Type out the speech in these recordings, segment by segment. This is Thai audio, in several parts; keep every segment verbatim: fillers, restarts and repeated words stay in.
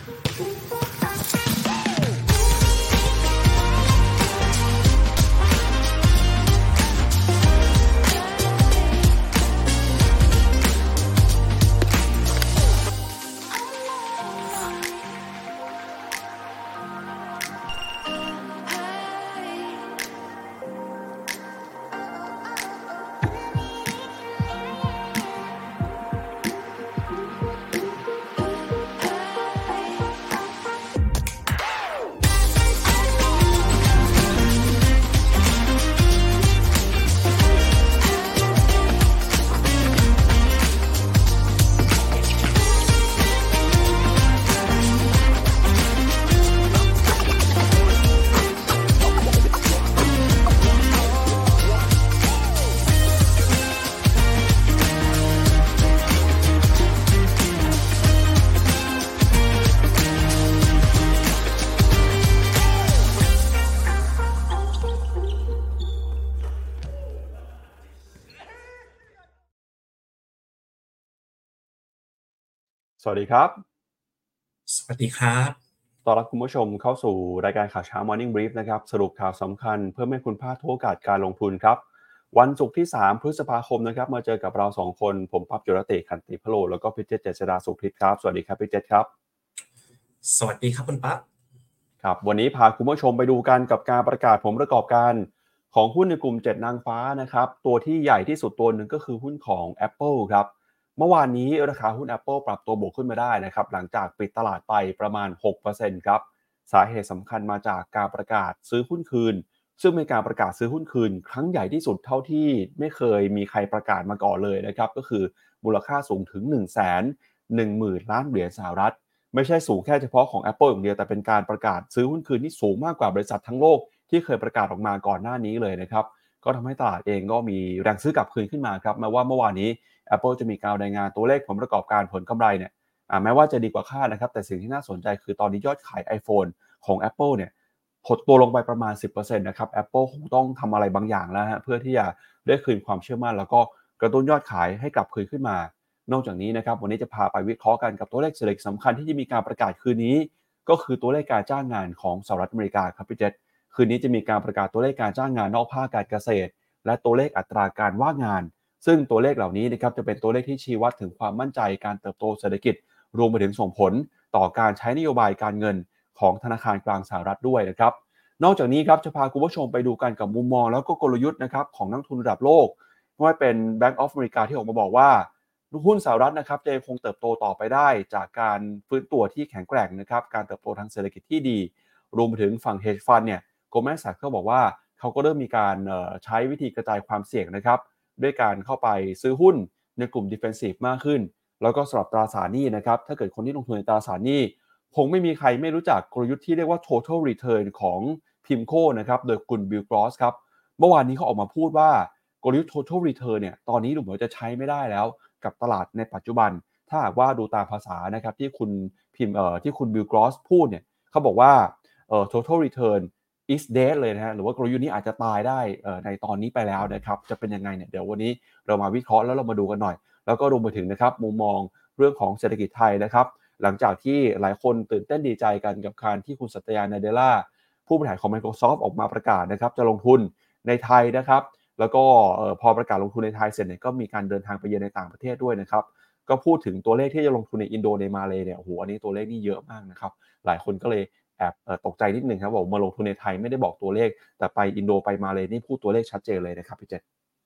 สวัสดีครับสวัสดีครับต้อนรับคุณผู้ชมเข้าสู่รายการข่าวเช้า Morning Brief นะครับสรุปข่าวสำคัญเพื่อไม่ให้คุณพลาดทุกโอกาสการลงทุนครับวันศุกร์ที่สามพฤษภาคมนะครับมาเจอกับเราสองคนผมปั๊บจุรเตขันติพโลแล้วก็พี่เจษเจษฎาสุขฤทธิ์ครับสวัสดีครับพี่เจษครับสวัสดีครับคุณปั๊บครับวันนี้พาคุณผู้ชมไปดูกันกับการประกาศผลประกอบการของหุ้นในกลุ่มเจ็ดนางฟ้านะครับตัวที่ใหญ่ที่สุดตัวหนึ่งก็คือหุ้นของ Apple ครับเมื่อวานนี้ราคาหุ้น Apple ปรับตัวบวกขึ้นมาได้นะครับหลังจากปิดตลาดไปประมาณ หกเปอร์เซ็นต์ ครับสาเหตุสำคัญมาจากการประกาศซื้อหุ้นคืนซึ่งเป็นการประกาศซื้อหุ้นคืนครั้งใหญ่ที่สุดเท่าที่ไม่เคยมีใครประกาศมาก่อนเลยนะครับก็คือมูลค่าสูงถึง หนึ่งแสนหนึ่งหมื่น ล้านเหรียญสหรัฐไม่ใช่สูงแค่เฉพาะของ Apple อย่างเดียวแต่เป็นการประกาศซื้อหุ้นคืนที่สูงมากกว่าบริษัททั้งโลกที่เคยประกาศออกมาก่อนหน้านี้เลยนะครับก็ทำให้ตลาดเองก็มีแรงซื้อกลับคืนขึ้นมาครับแม้ว่าเมื่อวานนี้ Apple จะมีการรายงานตัวเลขผลประกอบการผลกำไรเนี่ยแม้ว่าจะดีกว่าคาดนะครับแต่สิ่งที่น่าสนใจคือตอนนี้ยอดขาย iPhone ของ Apple เนี่ยหดตัวลงไปประมาณ สิบเปอร์เซ็นต์ นะครับ Apple คงต้องทำอะไรบางอย่างแล้วฮะเพื่อที่จะได้คืนความเชื่อมั่นแล้วก็กระตุ้นยอดขายให้กลับคืนขึ้นมานอกจากนี้นะครับวันนี้จะพาไปวิเคราะห์กันกับตัวเลขเศรษฐกิจสำคัญที่จะมีการประกาศคืนนี้ก็คือตัวเลขการจ้างงานของสหรัฐอเมริกาครับพี่เจษคืนนี้จะมีการประกาศตัวเลขการจ้างงานนอกภาคการเกษตรและตัวเลขอัตราการว่างงานซึ่งตัวเลขเหล่านี้นะครับจะเป็นตัวเลขที่ชี้วัดถึงความมั่นใจการเติบโตเศรษฐกิจรวมไปถึงส่งผลต่อการใช้นโยบายการเงินของธนาคารกลางสหรัฐด้วยนะครับนอกจากนี้ครับจะพาคุณผู้ชมไปดูกันกับมุมมองแล้วก็กลยุทธ์นะครับของนักทุนระดับโลกไม่ว่าเป็น Bank of America ที่ออกมาบอกว่าหุ้นสหรัฐนะครับจะคงเติบโตต่อไปได้จากการฟื้นตัวที่แข็งแกร่งนะครับการเติบโตทางเศรษฐกิจที่ดีรวมไปถึงฝั่ง hedge fund เนี่ย Goldman Sachs ก็บอกว่าเขาก็เริ่มมีการใช้วิธีกระจายความเสี่ยงนะครับด้วยการเข้าไปซื้อหุ้นในกลุ่ม defensive มากขึ้นแล้วก็สำหรับตราสารหนี้นะครับถ้าเกิดคนที่ลงทุนในตราสารหนี้คงไม่มีใครไม่รู้จักกลยุทธ์ที่เรียกว่า total return ของ Pimco นะครับโดยคุณ Bill Gross ครับเมื่อวานนี้เขาออกมาพูดว่ากลยุทธ์ total return เนี่ยตอนนี้ดูเหมือนจะใช้ไม่ได้แล้วกับตลาดในปัจจุบันถ้าหากว่าดูตามภาษานะครับที่คุณพิมพ์เอ่อที่คุณ Bill Gross พูดเนี่ยเขาบอกว่าเอ่อ total return is dead เลยนะฮะหรือว่ากลยุทธ์นี้อาจจะตายได้เอ่อในตอนนี้ไปแล้วนะครับจะเป็นยังไงเนี่ยเดี๋ยววันนี้เรามาวิเคราะห์แล้วเรามาดูกันหน่อยแล้วก็รวมไปถึงนะครับมุมมองเรื่องของเศรษฐกิจไทยนะครับหลังจากที่หลายคนตื่นเต้นดีใจกันกับการที่คุณสัตยา นาเดลล่าผู้บริหารของ Microsoft ออกมาประกาศนะครับจะลงทุนในไทยนะครับแล้วก็เอ่อพอประกาศลงทุนในไทยเสร็จเนี่ยก็มีการเดินทางไปเยือนในต่างประเทศด้วยนะครับก็พูดถึงตัวเลขที่จะลงทุนในอินโดในมาเลย์เนี่ยโอ้โหอันนี้ตัวเลขนี่เยอะมากนะครับหลายคนก็เลยแอบเอ่อตกใจนิดนึงครับบอกมาลงทุนในไทยไม่ได้บอกตัวเลขแต่ไปอินโดไปมาเลย์นี่พูดตัวเลขชัดเจนเลยนะครับพี่เจษ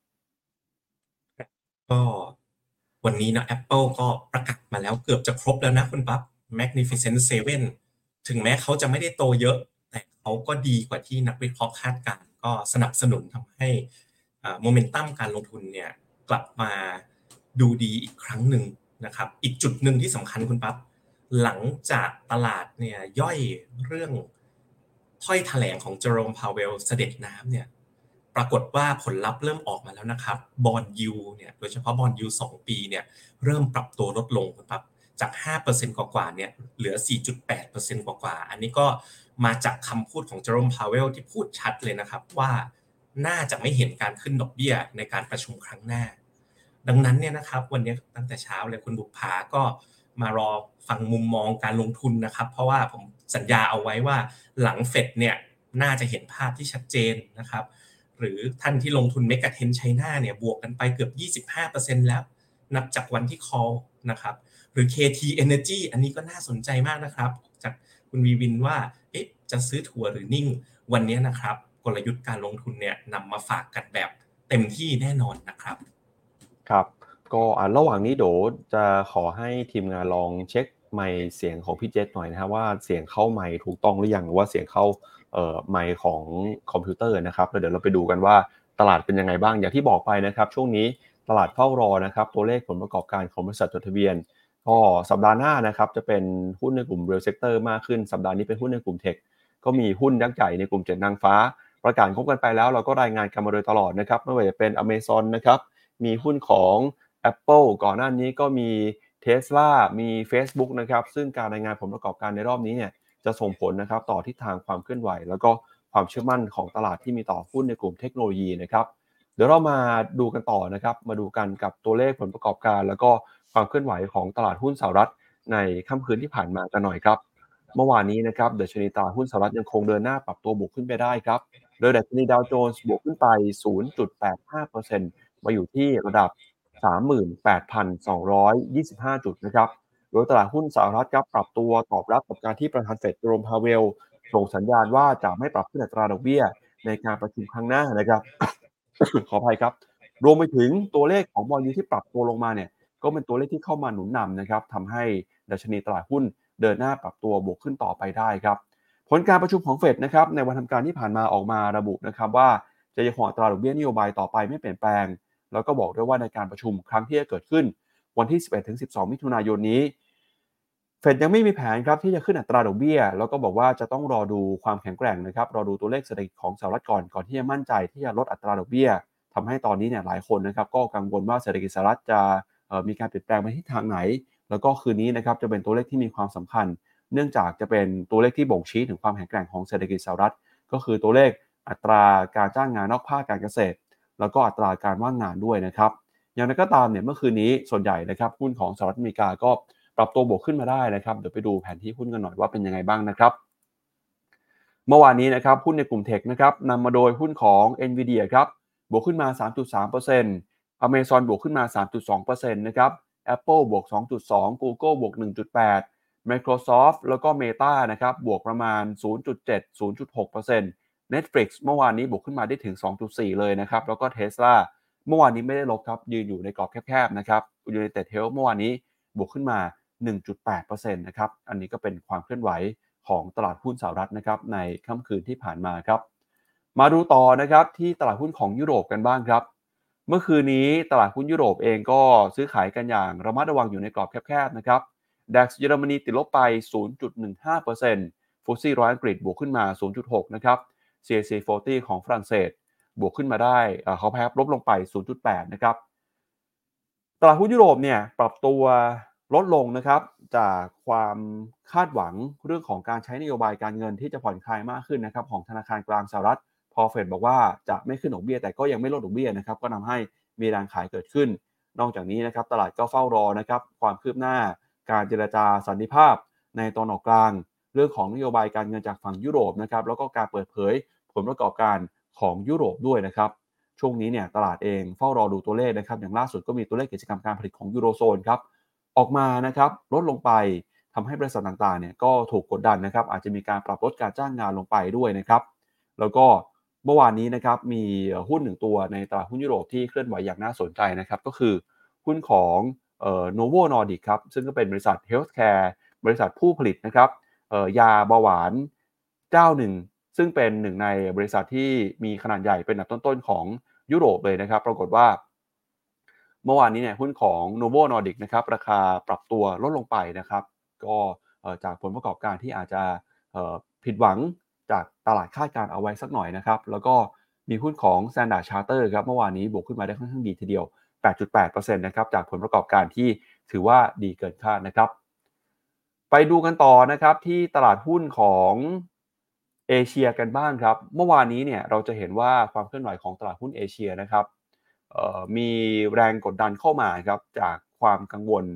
ก็วันนี้นะ Apple ก็ประกาศมาแล้วเกือบจะครบแล้วนะคุณปั๊บ Magnificent เซเว่นถึงแม้เขาจะไม่ได้โตเยอะแต่เขาก็ดีกว่าที่นักวิเคราะห์คาดการณ์ก็สนับสนุนทำให้โมเมนตัมการลงทุนเนี่ยกลับมาดูดีอีกครั้งหนึ่งนะครับอีกจุดหนึ่งที่สำคัญคุณปั๊บหลังจากตลาดเนี่ยย่อยเรื่องถ้อยแถลงของเจอโรม พาวเวลเสด็จน้ำเนี่ยปรากฏว่าผลลัพธ์เริ่มออกมาแล้วนะครับบอนด์ยิลด์เนี่ยโดยเฉพาะบอนด์ยิลด์สองปีเนี่ยเริ่มปรับตัวลดลงครับจาก ห้าเปอร์เซ็นต์ กว่าๆเนี่ยเหลือ สี่จุดแปดเปอร์เซ็นต์ กว่าๆอันนี้ก็มาจากคำพูดของเจอโรม พาวเวลที่พูดชัดเลยนะครับว่าน่าจะไม่เห็นการขึ้นดอกเบี้ยในการประชุมครั้งหน้าดังนั้นเนี่ยนะครับวันนี้ตั้งแต่เช้าเลยคุณบุภาก็มารอฟังมุมมองการลงทุนนะครับเพราะว่าผมสัญญาเอาไว้ว่าหลังเฟดเนี่ยน่าจะเห็นภาพที่ชัดเจนนะครับหรือท่านที่ลงทุน Mega Trend China เนี่ยบวกกันไปเกือบ ยี่สิบห้าเปอร์เซ็นต์ แล้วนับจากวันที่ call นะครับหรือ เค ที Energy อันนี้ก็น่าสนใจมากนะครับจากคุณวีวินว่าเอ๊ะจะซื้อถั่วหรือนิ่งวันนี้นะครับกลยุทธ์การลงทุนเนี่ยนำมาฝากกันแบบเต็มที่แน่นอนนะครับครับก็อ่าระหว่างนี้เดี๋ยวจะขอให้ทีมงานลองเช็คไมค์เสียงของพี่เจษหน่อยนะครับว่าเสียงเข้าไมค์ถูกต้องหรือยังหรือว่าเสียงเข้าเอ่อไมค์ของคอมพิวเตอร์นะครับแล้วเดี๋ยวเราไปดูกันว่าตลาดเป็นยังไงบ้างอย่างที่บอกไปนะครับช่วงนี้ตลาดเฝ้ารอนะครับตัวเลขผลประกอบการของบริษัทจดทะเบียนก็สัปดาห์หน้านะครับจะเป็นหุ้นในกลุ่ม Real Sector มากขึ้นสัปดาห์นี้เป็นหุ้นในกลุ่มเทคก็มีหุ้นยักษ์ใหญ่ในกลุ่มเจ็ดนางฟ้าประกาศงบกันไปแล้วเราก็รายงานกันมาโดยตลอดนะครับไม่ว่าจะเป็น Amazon นะครับมีหุ้นของ Apple ก่อนหน้านี้ก็มี Tesla มี Facebook นะครับซึ่งการรายงานผลประกอบการในรอบนี้เนี่ยจะส่งผลนะครับต่อทิศทางความเคลื่อนไหวแล้วก็ความเชื่อมั่นของตลาดที่มีต่อหุ้นในกลุ่มเทคโนโลยีนะครับเดี๋ยวเรามาดูกันต่อนะครับมาดูกันกับตัวเลขผลประกอบการแล้วก็ความเคลื่อนไหวของตลาดหุ้นสหรัฐในค่ำคืนที่ผ่านมากันหน่อยครับเมื่อวานนี้นะครับดัชนีตลาดหุ้นสหรัฐยังคงเดินหน้าปรับตัวบวกขึ้นไปได้ครับโดยดัชนีดาวโจนส์บวกขึ้นไป ศูนย์จุดแปดห้าเปอร์เซ็นต์ มาอยู่ที่ระดับ สามหมื่นแปดพันสองร้อยยี่สิบห้า จุดนะครับโดยตลาดหุ้นสหรัฐครับปรับตัวตอบรับกับการที่ประธานเฟดเจอโรมพาเวลส่งสัญญาณว่าจะไม่ปรับขึ้นอัตราดอกเบี้ยในการประชุมครั้งหน้านะครับ ขออภัยครับรวมไปถึงตัวเลขของบอนด์ยิลด์ที่ปรับตัวลงมาเนี่ยก็เป็นตัวเลขที่เข้ามาหนุนนำนะครับทำให้ดัชนีตลาดหุ้นเดินหน้าปรับตัวบวกขึ้นต่อไปได้ครับผลการประชุมของเฟดนะครับในวันทำการที่ผ่านมาออกมาระบุนะครับว่าจะยังคงอัตราดอกเบี้ยนโยบายต่อไปไม่เปลี่ยนแปลง แล้วก็บอกด้วยว่าในการประชุมครั้งที่จะเกิดขึ้นวันที่ สิบเอ็ดถึงสิบสอง มิถุนายนนี้เฟดยังไม่มีแผนครับที่จะขึ้นอัตราดอกเบี้ยแล้วก็บอกว่าจะต้องรอดูความแข็งแกร่งนะครับรอดูตัวเลขเศรษฐกิจของสหรัฐก่อนก่อนที่จะมั่นใจที่จะลดอัตราดอกเบี้ยทำให้ตอนนี้เนี่ยหลายคนนะครับก็กังวลว่าเศรษฐกิจสหรัฐจะเอ่อมีการเปลี่ยนแปลงไปทิศทางไหนแล้วก็คืนนี้นะครับจะเป็นตัวเลขที่มีความสำคัญเนื่องจากจะเป็นตัวเลขที่บ่งชี้ถึงความแข็งแกร่งของเศรษฐกิจสหรัฐก็คือตัวเลขอัตราการจ้างงานนอกภาคการเกษตรแล้วก็อัตราการว่างงานด้วยนะครับอย่างไรก็ตามเนี่ยเมื่อคืนนี้ส่วนใหญ่นะครับหุ้นของสหรัฐอเมริกาก็ปรับตัวบวกขึ้นมาได้นะครับเดี๋ยวไปดูแผนที่หุ้นกันหน่อยว่าเป็นยังไงบ้างนะครับเมื่อวานนี้นะครับหุ้นในกลุ่มเทคนะครับนำมาโดยหุ้นของ Nvidia ครับบวกขึ้นมา สามจุดสามเปอร์เซ็นต์ Amazon บวกขึ้นมา สามจุดสองเปอร์เซ็นต์ นะครับ Apple บวก สองจุดสอง Google บวก หนึ่งจุดแปด Microsoft แล้วก็ Meta นะครับบวกประมาณ ศูนย์จุดเจ็ด ศูนย์จุดหกเปอร์เซ็นต์ Netflix เมื่อวานนี้บวกขึ้นมาได้ถึง สองจุดสี่ เลยนะครับแล้วก็ Tesla เมื่อวานนี้ไม่ได้ลบครับยืนอยู่ในกรอบแคบๆนะครับ United Health เมื่อวานนี้บวกขึ้นมา หนึ่งจุดแปดเปอร์เซ็นต์ นะครับอันนี้ก็เป็นความเคลื่อนไหวของตลาดหุ้นสหรัฐนะครับในค่ำคืนที่ผ่านมาครับมาดูต่อนะครับที่ตลาดหุ้นของยุโรปกันบ้างครับเมื่อคืนนี้ตลาดหุ้นยุโรปเองก็ซื้อขายกันอย่างระมัดระวังอยู่ในกรอบแคบๆนะครับ ดัค เยอรมนีติดลบไป ศูนย์จุดหนึ่งห้าเปอร์เซ็นต์ ฟุตซี่ร้อยอังกฤษบวกขึ้นมา ศูนย์จุดหก นะครับ ซี เอ ซี สี่สิบ ของฝรั่งเศสบวกขึ้นมาได้เอ่อเขาแพ้ลบลงไป ศูนย์จุดแปด นะครับตลาดหุ้นยุโรปเนี่ยปรับตัวลดลงนะครับจากความคาดหวังเรื่องของการใช้นโยบายการเงินที่จะผ่อนคลายมากขึ้นนะครับของธนาคารกลางสหรัฐพอเฟดบอกว่าจะไม่ขึ้นดอกเบี้ยแต่ก็ยังไม่ลดดอกเบี้ยนะครับก็ทำให้มีแรงขายเกิดขึ้นนอกจากนี้นะครับตลาดก็เฝ้ารอนะครับความคืบหน้าการเจรจาสันติภาพในตอนออกกลางเรื่องของนโยบายการเงินจากฝั่งยุโรปนะครับแล้วก็การเปิดเผยผลประกอบการของยุโรปด้วยนะครับช่วงนี้เนี่ยตลาดเองเฝ้ารอดูตัวเลขนะครับอย่างล่าสุดก็มีตัวเลขกิจกรรมการผลิตของยูโรโซนครับออกมานะครับลดลงไปทำให้บริษัทต่างๆเนี่ยก็ถูกกดดันนะครับอาจจะมีการปรับลดการจ้างงานลงไปด้วยนะครับแล้วก็เมื่อวานนี้นะครับมีหุ้นหนึ่งตัวในตลาดหุ้นยุโรปที่เคลื่อนไหวอย่างน่าสนใจนะครับก็คือหุ้นของเอ่อ Novo Nordisk ครับซึ่งก็เป็นบริษัท Healthcare บริษัทผู้ผลิตนะครับเอ่อยาเบาหวานเจ้าหนึ่งซึ่งเป็นหนึ่งในบริษัทที่มีขนาดใหญ่เป็นอันดับต้นๆของยุโรปเลยนะครับปรากฏว่าเมื่อวานนี้เนี่ยหุ้นของ Novo Nordisk นะครับราคาปรับตัวลดลงไปนะครับก็เอ่อจากผลประกอบการที่อาจจะเอ่อผิดหวังจากตลาดคาดการณ์เอาไว้สักหน่อยนะครับแล้วก็มีหุ้นของ Standard Chartered ครับเมื่อวานนี้บวกขึ้นมาได้ค่อนข้างดีทีเดียว แปดจุดแปดเปอร์เซ็นต์ นะครับจากผลประกอบการที่ถือว่าดีเกินคาดนะครับไปดูกันต่อนะครับที่ตลาดหุ้นของเอเชียกันบ้างครับเมื่อวานนี้เนี่ยเราจะเห็นว่าความเคลื่อนไหวของตลาดหุ้นเอเชียนะครับเอ่อมีแรงกดดันเข้ามาครับจากความกังวล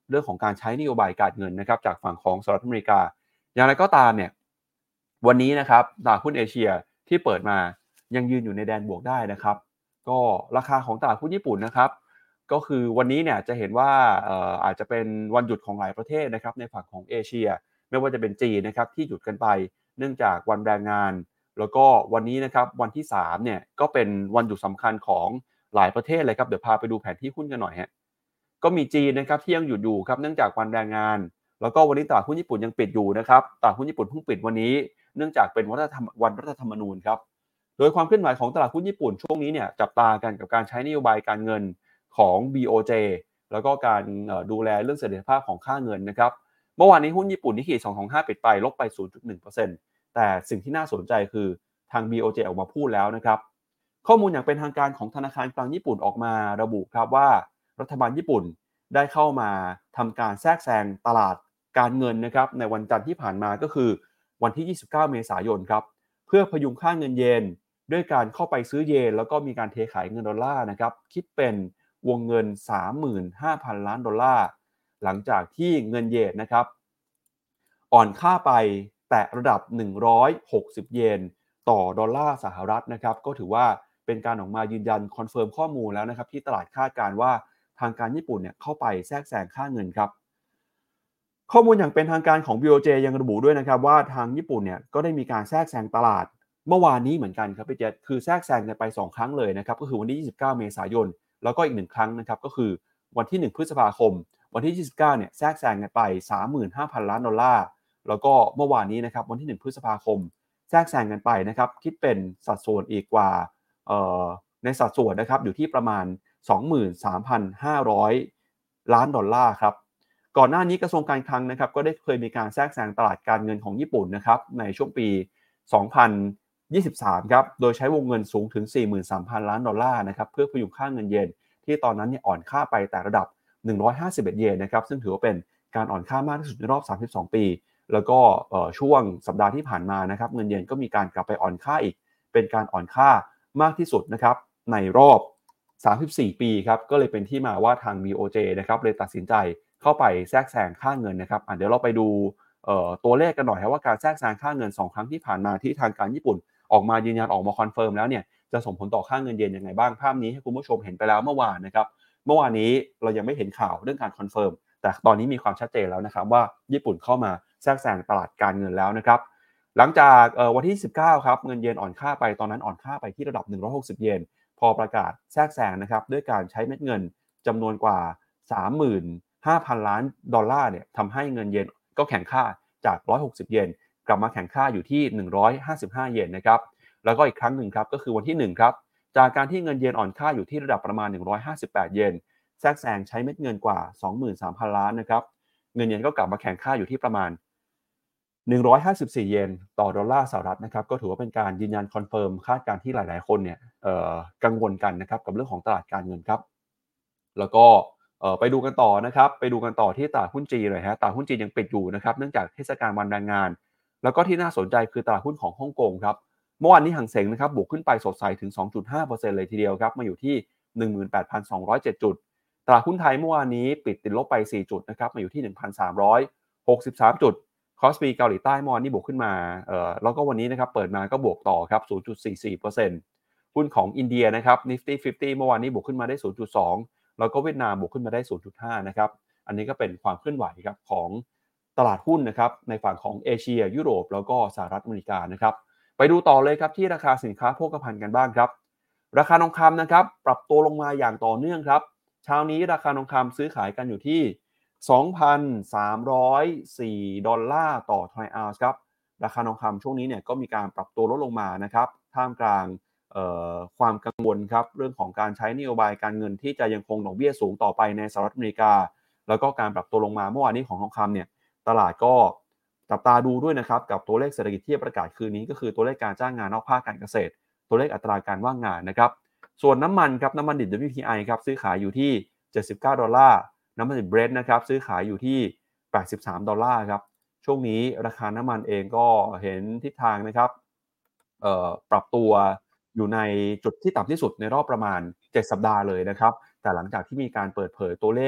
เรื่องของการใช้นโยบายการเงินนะครับจากฝั่งของสหรัฐอเมริกาอย่างไรก็ตามเนี่ยวันนี้นะครับตลาดหุ้นเอเชียที่เปิดมายังยืนอยู่ในแดนบวกได้นะครับก็ราคาของตลาดหุ้นญี่ปุ่นนะครับก็คือวันนี้เนี่ยจะเห็นว่าเอ่ออาจจะเป็นวันหยุดของหลายประเทศนะครับในฝั่งของเอเชียไม่ว่าจะเป็นจีนนะครับที่หยุดกันไปเนื่องจากวันแรงงานแล้วก็วันนี้นะครับวันที่สามเนี่ยก็เป็นวันหยุดสำคัญของหลายประเทศเลยครับเดี๋ยวพาไปดูแผนที่หุ้นกันหน่อยฮะ ก็มีจีนนะครับที่ยังหยุดอยู่ครับเนื่องจากวันแรงงานแล้วก็วันนี้ตลาดหุ้นญี่ปุ่นยังปิดอยู่นะครับตลาดหุ้นญี่ปุ่นเพิ่งปิดวันนี้เนื่องจากเป็นวันรัฐธรรมวันรัฐธรรมนูญครับโดยความเคลื่อนไหวของตลาดหุ้นญี่ปุ่นช่วงนี้เนี่ยจับตากันกับการใช้นโยบายการเงินของ บี โอ เจ แล้วก็การเอ่อดูแลเรื่องเสถียรภาพของค่าเงินนะครับเมื่อวานนี้หุ้นญี่ปุ่นนิกเกิสองสองห้าปิดไปลบไป ศูนย์จุดหนึ่งเปอร์เซ็นต์ แต่สิ่งที่น่าสนใจคือทาง บี โอ เจ ออกมาพูดแล้วนะครับข้อมูลอย่างเป็นทางการของธนาคารกลางญี่ปุ่นออกมาระบุครับว่ารัฐบาลญี่ปุ่น ได้เข้ามาทำการแทรกแซงตลาดการเงินนะครับในวันจันทร์ที่ผ่านมาก็คือวันที่ยี่สิบเก้าเมษายนครับเพื่อพยุงค่าเงินเยนด้วยการเข้าไปซื้อเยนแล้วก็มีการเทขายเงินดอลลาร์นะครับคิดเป็นวงเงิน สามหมื่นห้าพัน ล้านดอลลาร์หลังจากที่เงินเยนนะครับอ่อนค่าไปแตะระดับหนึ่งร้อยหกสิบเยนต่อดอลลาร์สหรัฐนะครับก็ถือว่าเป็นการออกมายืนยันคอนเฟิร์มข้อมูลแล้วนะครับที่ตลาดคาดการณ์ว่า ทางการญี่ปุ่นเนี่ยเข้าไปแทรกแซงค่าเงินครับข้อมูลอย่างเป็นทางการของ บี โอ เจ ยังระบุด้วยนะครับว่าทางญี่ปุ่นเนี่ยก็ได้มีการแทรกแซงตลาดเมื่อวานนี้เหมือนกันครับพี่เจษคือแทรกแซงกันไปสองครั้งเลยนะครับก็คือวันที่ยี่สิบเก้าเมษายนแล้วก็อีกหนึ่งครั้งนะครับก็คือวันที่หนึ่งพฤษภาคมวันที่ยี่สิบเก้าเนี่ยแทรกแซงกันไป สามหมื่นห้าพัน ล้านดอลลาร์แล้วก็เมื่อวานนี้นะครับวันที่หนึ่งพฤษภาคมแทรกแซงกันไปนะครับคิดเป็นสัดส่วนอีกกว่าเอ่อในสัดส่วนนะครับอยู่ที่ประมาณ สองหมื่นสามพันห้าร้อย ล้านดอลลาร์ครับก่อนหน้านี้กระทรวงการคลังนะครับก็ได้เคยมีการแทรกแซงตลาดการเงินของญี่ปุ่นนะครับในช่วงปี สองพันยี่สิบสาม ครับโดยใช้วงเงินสูงถึง สี่หมื่นสามพัน ล้านดอลลาร์นะครับเพื่อพยุงค่าเงินเยนที่ตอนนั้นเนี่ยอ่อนค่าไปแต่ระดับหนึ่งร้อยห้าสิบเอ็ดเยนนะครับซึ่งถือว่าเป็นการอ่อนค่ามากที่สุดในรอบสามสิบสองปีแล้วก็ช่วงสัปดาห์ที่ผ่านมานะครับเงินเยนก็มีการกลับไปอ่อนค่าอีกเป็นการอ่อนค่ามากที่สุดนะครับในรอบสามสิบสี่ปีครับก็เลยเป็นที่มาว่าทาง บี โอ เจ นะครับเลยตัดสินใจเข้าไปแทรกแซงค่าเงินนะครับเดี๋ยวเราไปดูตัวเลขกันหน่อยครับว่าการแทรกแซงค่าเงินสองครั้งที่ผ่านมาที่ทางการญี่ปุ่นออกมายืนยันออกมาคอนเฟิร์มแล้วเนี่ยจะส่งผลต่อค่าเงินเยนยังไงบ้างภาพนี้ให้คุณผู้ชมเห็นไปแล้วเมื่อวานนะครับเมื่อวานนี้เรายังไม่เห็นข่าวเรื่องการคอนเฟิร์มแต่ตอนนี้มีความชัดเจนแล้วนะครับว่าญี่ปุ่นเข้ามาแทรกแซงตลาดการเงินแล้วนะครับหลังจากวันที่สิบเก้าครับเงินเยนอ่อนค่าไปตอนนั้นอ่อนค่าไปที่ระดับหนึ่งร้อยหกสิบเยนพอประกาศแทรกแซงนะครับด้วยการใช้เม็ดเงินจำนวนกว่า สามหมื่นห้าพัน ล้านดอลลาร์เนี่ยทำให้เงินเยนก็แข็งค่าจากหนึ่งร้อยหกสิบเยนกลับมาแข็งค่าอยู่ที่หนึ่งร้อยห้าสิบห้าเยนนะครับแล้วก็อีกครั้งหนึ่งครับก็คือวันที่หนึ่งครับจากการที่เงินเยนอ่อนค่าอยู่ที่ระดับประมาณหนึ่งร้อยห้าสิบแปดเยนแทรกแซงใช้เม็ดเงินกว่า สองหมื่นสามพัน ล้านนะครับเงินเยนก็กลับมาแข็งค่าอยู่ที่ประมาณหนึ่งร้อยห้าสิบสี่เยนต่อดอลลาร์สหรัฐนะครับก็ถือว่าเป็นการยืนยันคอนเฟิร์มคาดการณ์ที่หลายๆคนเนี่ยกังวลกันนะครับกับเรื่องของตลาดการเงินครับแล้วก็ไปดูกันต่อนะครับไปดูกันต่อที่ตลาดหุ้นจีนเลยฮะตลาดหุ้นจีนยังปิดอยู่นะครับเนื่องจากเทศกาลวันแรงงานแล้วก็ที่น่าสนใจคือตลาดหุ้นของฮ่องกงครับเมื่อวานนี้หังเส็งนะครับบวกขึ้นไปสดใสถึง สองจุดห้าเปอร์เซ็นต์ เลยทีเดียวครับมาอยู่ที่ หนึ่งหมื่นแปดพันสองร้อยเจ็ด จุดตลาดหุ้นไทยเมื่อวานนี้ปิดติดลบไปสี่จุดนะครับมาอยู่ที่ หนึ่งพันสามร้อยหกสิบสาม จุดคอสปีเกาหลีใต้เมื่อวานนี้บวกขึ้นมาเอ่อแล้วก็วันนี้นะครับเปิดมาก็บวกต่อครับ ศูนย์จุดสี่สี่เปอร์เซ็นต์ หุ้นของอินเดียนะครับ Nifty ห้าสิบเมื่อวานนี้บวกขึ้นมาได้ ศูนย์จุดสอง แล้วก็เวียดนามบวกขึ้นมาได้ ศูนย์จุดห้า นะครับอันนี้ก็เป็นความเคลื่อนไหวครับของตลาดหุ้นนะครับในฝั่งของเอเชียยุโรปแล้วก็สหรัฐอเมริกานะครับไปดูต่อเลยครับที่ราคาสินค้าโภคภัณฑ์กันบ้างครับราคาทองคำนะครับปรับตัวลงมาอย่างต่อเนื่องครับเช้านี้ราคาทองคำซื้อขายกันอยู่ที่ สองพันสามร้อยสี่ ดอลลาร์ต่อทรอยออนซ์ครับราคาทองคำช่วงนี้เนี่ยก็มีการปรับตัวลดลงมานะครับท่ามกลางความกังวลครับเรื่องของการใช้นโยบายการเงินที่จะยังคงดอกเบี้ยสูงต่อไปในสหรัฐอเมริกาแล้วก็การปรับตัวลงมาเมื่อวานนี้ของทองคำเนี่ยตลาดก็จับตาดูด้วยนะครับกับตัวเลขเศรษฐกิจที่ประกาศคืนนี้ก็คือตัวเลขการจ้างงานนอกภาคการเกษตรตัวเลขอัตราการว่างงานนะครับส่วนน้ำมันครับน้ำมันดิบ ดับเบิลยู ที ไอ ครับซื้อขายอยู่ที่เจ็ดสิบเก้าดอลลาร์น้ำมันดิบ Brent นะครับซื้อขายอยู่ที่แปดสิบสามดอลลาร์ครับช่วงนี้ราคาน้ำมันเองก็เห็นทิศทางนะครับเอ่อปรับตัวอยู่ในจุดที่ต่ำที่สุดในรอบประมาณเจ็ดสัปดาห์เลยนะครับแต่หลังจากที่มีการเปิดเผยตัวเลข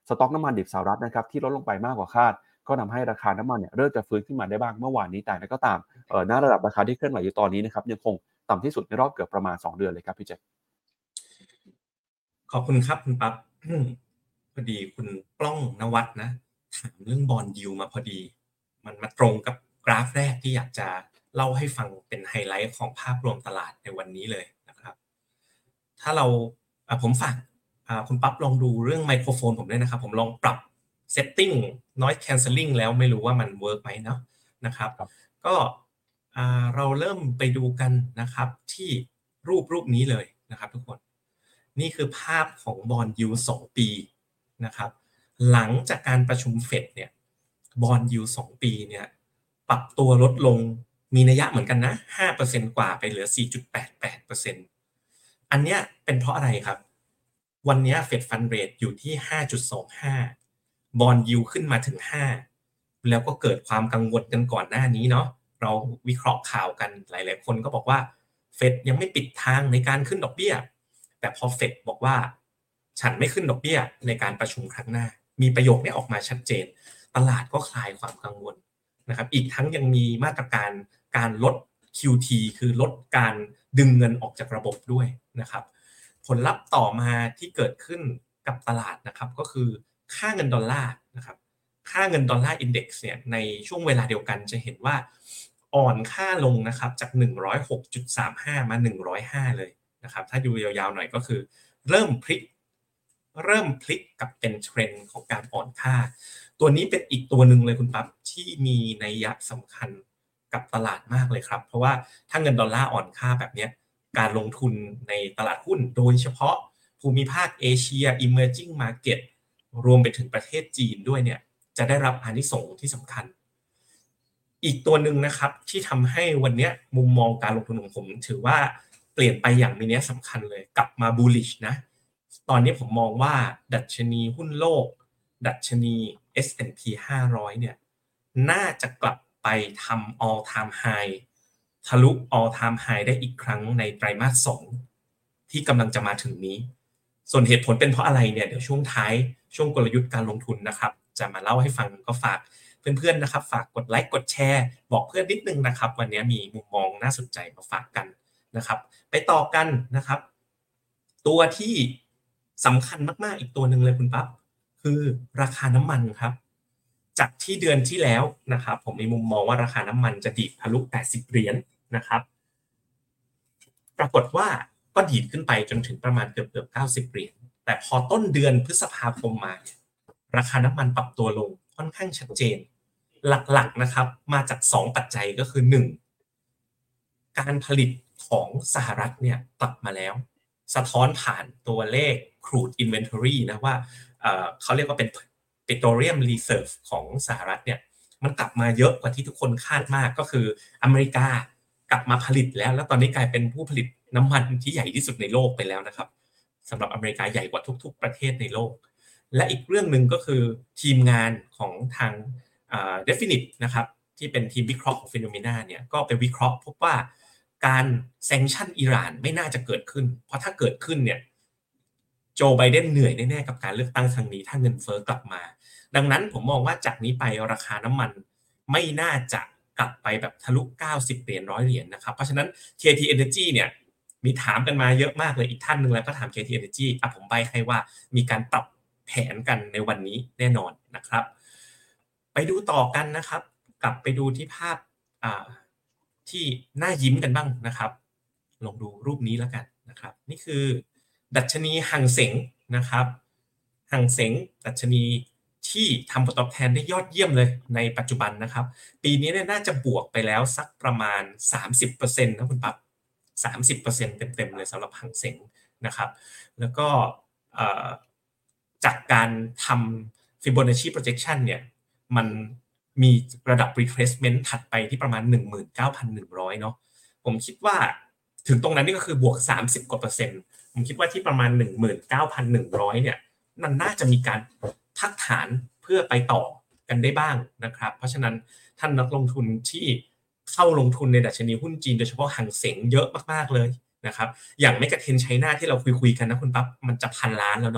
สต็อกน้ำมันดิบสหรัฐนะครับที่ลดลงไปมากกว่าคาดก็ทำให้ราคาน้ำมันเนี่ยเริ่มจะฟื้นขึ้นมาได้บ้างเมื่อวานนี้แต่นั้นก็ตามเอ่อณระดับราคาที่เคลื่อนไหวอยู่ตอนนี้นะครับยังคงต่ำที่สุดในรอบเกือบประมาณสองเดือนเลยครับพี่แจ็คขอบคุณครับคุณปั๊บพอดีคุณปล้องนวัดนะถามเรื่องบอนด์ยิลด์มาพอดีมันมาตรงกับกราฟแรกที่อยากจะเล่าให้ฟังเป็นไฮไลท์ของภาพรวมตลาดในวันนี้เลยนะครับถ้าเราอ่ะผมฝากอ่าคุณปั๊บลองดูเรื่องไมโครโฟนผมด้วยนะครับผมลองปรับ setting noise cancelling แล้วไม่รู้ว่ามันเวิร์กไหมเนาะนะครับครับก็อ่าเราเริ่มไปดูกันนะครับที่รูปรูปนี้เลยนะครับทุกคนนี่คือภาพของบอนด์ยิลด์สองปีนะครับหลังจากการประชุมเฟดเนี่ยบอนด์ยิลด์สองปีเนี่ยปรับตัวลดลงมีนัยเหมือนกันนะ ห้าเปอร์เซ็นต์ กว่าไปเหลือ สี่จุดแปดแปดเปอร์เซ็นต์ อันเนี้ยเป็นเพราะอะไรครับวันนี้เฟดฟันเรทอยู่ที่ ห้าจุดสองห้า บอนด์ยิลด์ขึ้นมาถึงห้าแล้วก็เกิดความกังวลกันก่อนหน้านี้เนาะเราวิเคราะห์ข่าวกันหลายๆคนก็บอกว่าเฟดยังไม่ปิดทางในการขึ้นดอกเบี้ยแต่พอเฟดบอกว่าฉันไม่ขึ้นดอกเบี้ยในการประชุมครั้งหน้ามีประโยคนี้ออกมาชัดเจนตลาดก็คลายความกังวลนะครับอีกทั้งยังมีมาตรการการลด คิว ที คือลดการดึงเงินออกจากระบบด้วยนะครับผลลัพธ์ต่อมาที่เกิดขึ้นกับตลาดนะครับก็คือค่าเงินดอลลาร์นะครับค่าเงินดอลลาร์อินเด็กซ์เนี่ยในช่วงเวลาเดียวกันจะเห็นว่าอ่อนค่าลงนะครับจาก หนึ่งร้อยหกจุดสามห้า มา หนึ่งร้อยห้า เลยนะครับถ้าดูยาวๆหน่อยก็คือเริ่มพลิกเริ่มพลิกกับเป็นเทรนด์ของการอ่อนค่าตัวนี้เป็นอีกตัวหนึ่งเลยคุณปั๊บที่มีนัยยะสำคัญกับตลาดมากเลยครับเพราะว่าถ้าเงินดอลลาร์อ่อนค่าแบบนี้การลงทุนในตลาดหุ้นโดยเฉพาะภูมิภาคเอเชีย Emerging Market รวมไปถึงประเทศจีนด้วยเนี่ยจะได้รับอานิสงส์ที่สำคัญอีกตัวหนึ่งนะครับที่ทำให้วันนี้มุมมองการลงทุนของผมถือว่าเปลี่ยนไปอย่างมีนัยสำคัญเลยกลับมา bullish นะตอนนี้ผมมองว่าดัชนีหุ้นโลกดัชนี เอส แอนด์ พี ห้าร้อยเนี่ยน่าจะกลับไปทำ all time high ทะลุ all time high ได้อีกครั้งในไตรมาสสองที่กำลังจะมาถึงนี้ส่วนเหตุผลเป็นเพราะอะไรเนี่ยเดี๋ยวช่วงท้ายช่วงกลยุทธ์การลงทุนนะครับจะมาเล่าให้ฟังก็ฝากเพื่อนๆนะครับฝากกดไลค์กดแชร์บอกเพื่อนนิดนึงนะครับวันนี้มีมุมมองน่าสนใจมาฝากกันนะครับไปต่อกันนะครับตัวที่สำคัญมากๆอีกตัวหนึ่งเลยคุณปั๊บคือราคาน้ำมันครับจากที่เดือนที่แล้วนะครับผมมีมุมมองว่าราคาน้ำมันจะดีดทะลุแปดสิบเหรียญนะครับปรากฏว่าก็ดีดขึ้นไปจนถึงประมาณเกือบๆเก้าสิบเหรียญแต่พอต้นเดือนพฤษภาคมมาเนี่ยราคาน้ำมันปรับตัวลงค่อนข้างชัดเจนหลักๆนะครับมาจากสองปัจจัยก็คือหนึ่งการผลิตของสหรัฐเนี่ยกลับมาแล้วสะท้อนผ่านตัวเลข crude inventory นะว่า เอ่อเขาเรียกว่าเป็น petroleum reserve ของสหรัฐเนี่ยมันกลับมาเยอะกว่าที่ทุกคนคาดมากก็คืออเมริกากลับมาผลิตแล้วแล้วตอนนี้กลายเป็นผู้ผลิตน้ำมันที่ใหญ่ที่สุดในโลกไปแล้วนะครับสำหรับอเมริกาใหญ่กว่าทุกๆประเทศในโลกและอีกเรื่องหนึ่งก็คือทีมงานของทางเอ่อ Definite นะครับที่เป็นทีมวิเคราะห์ของ Phenomena เนี่ยก็ไปวิเคราะห์พบว่าการแซงชั่นอิหร่านไม่น่าจะเกิดขึ้นเพราะถ้าเกิดขึ้นเนี่ยโจไบเดนเหนื่อยแน่ๆกับการเลือกตั้งครั้งนี้ถ้าเงินเฟ้อกลับมาดังนั้นผมมองว่าจากนี้ไปราคาน้ำมันไม่น่าจะกลับไปแบบทะลุเก้าสิบเหรียญร้อยเหรียญนะครับเพราะฉะนั้น เค ที Energy เนี่ยมีถามกันมาเยอะมากเลยอีกท่านนึงแล้วก็ถาม เค ที Energy อ่ะผมใบ้ให้ว่ามีการปรับแผนกันในวันนี้แน่นอนนะครับไปดูต่อกันนะครับกลับไปดูที่ภาพอ่าที่น่ายิ้มกันบ้างนะครับลองดูรูปนี้แล้วกันนะครับนี่คือดัชนีหังเส็งนะครับหังเส็งดัชนีที่ทำผลตอบแทนได้ยอดเยี่ยมเลยในปัจจุบันนะครับปีนี้เนี่ยน่าจะบวกไปแล้วสักประมาณ สามสิบเปอร์เซ็นต์ นะคุณปั๊บ สามสิบเปอร์เซ็นต์ เต็มๆเลยสำหรับหังเส็งนะครับแล้วก็จากการทำ Fibonacci projection เนี่ยมันมีระดับ retracement ถัดไปที่ประมาณ หนึ่งหมื่นเก้าพันหนึ่งร้อย เนาะผมคิดว่าถึงตรงนั้นนี่ก็คือบวกสามสิบกว่าเปอร์เซ็นต์ผมคิดว่าที่ประมาณ หนึ่งหมื่นเก้าพันหนึ่งร้อย เนี่ยมันน่าจะมีการพักฐานเพื่อไปต่อกันได้บ้างนะครับเพราะฉะนั้นท่านนักลงทุนที่เข้าลงทุนในดัชนีหุ้นจีนโดยเฉพาะหังเส็งเยอะมากๆเลยนะครับอย่างเมกะเทรนด์ไชน่าที่เราคุยๆกันนะคุณปั๊บมันจะพันล้านแล้วเนาะ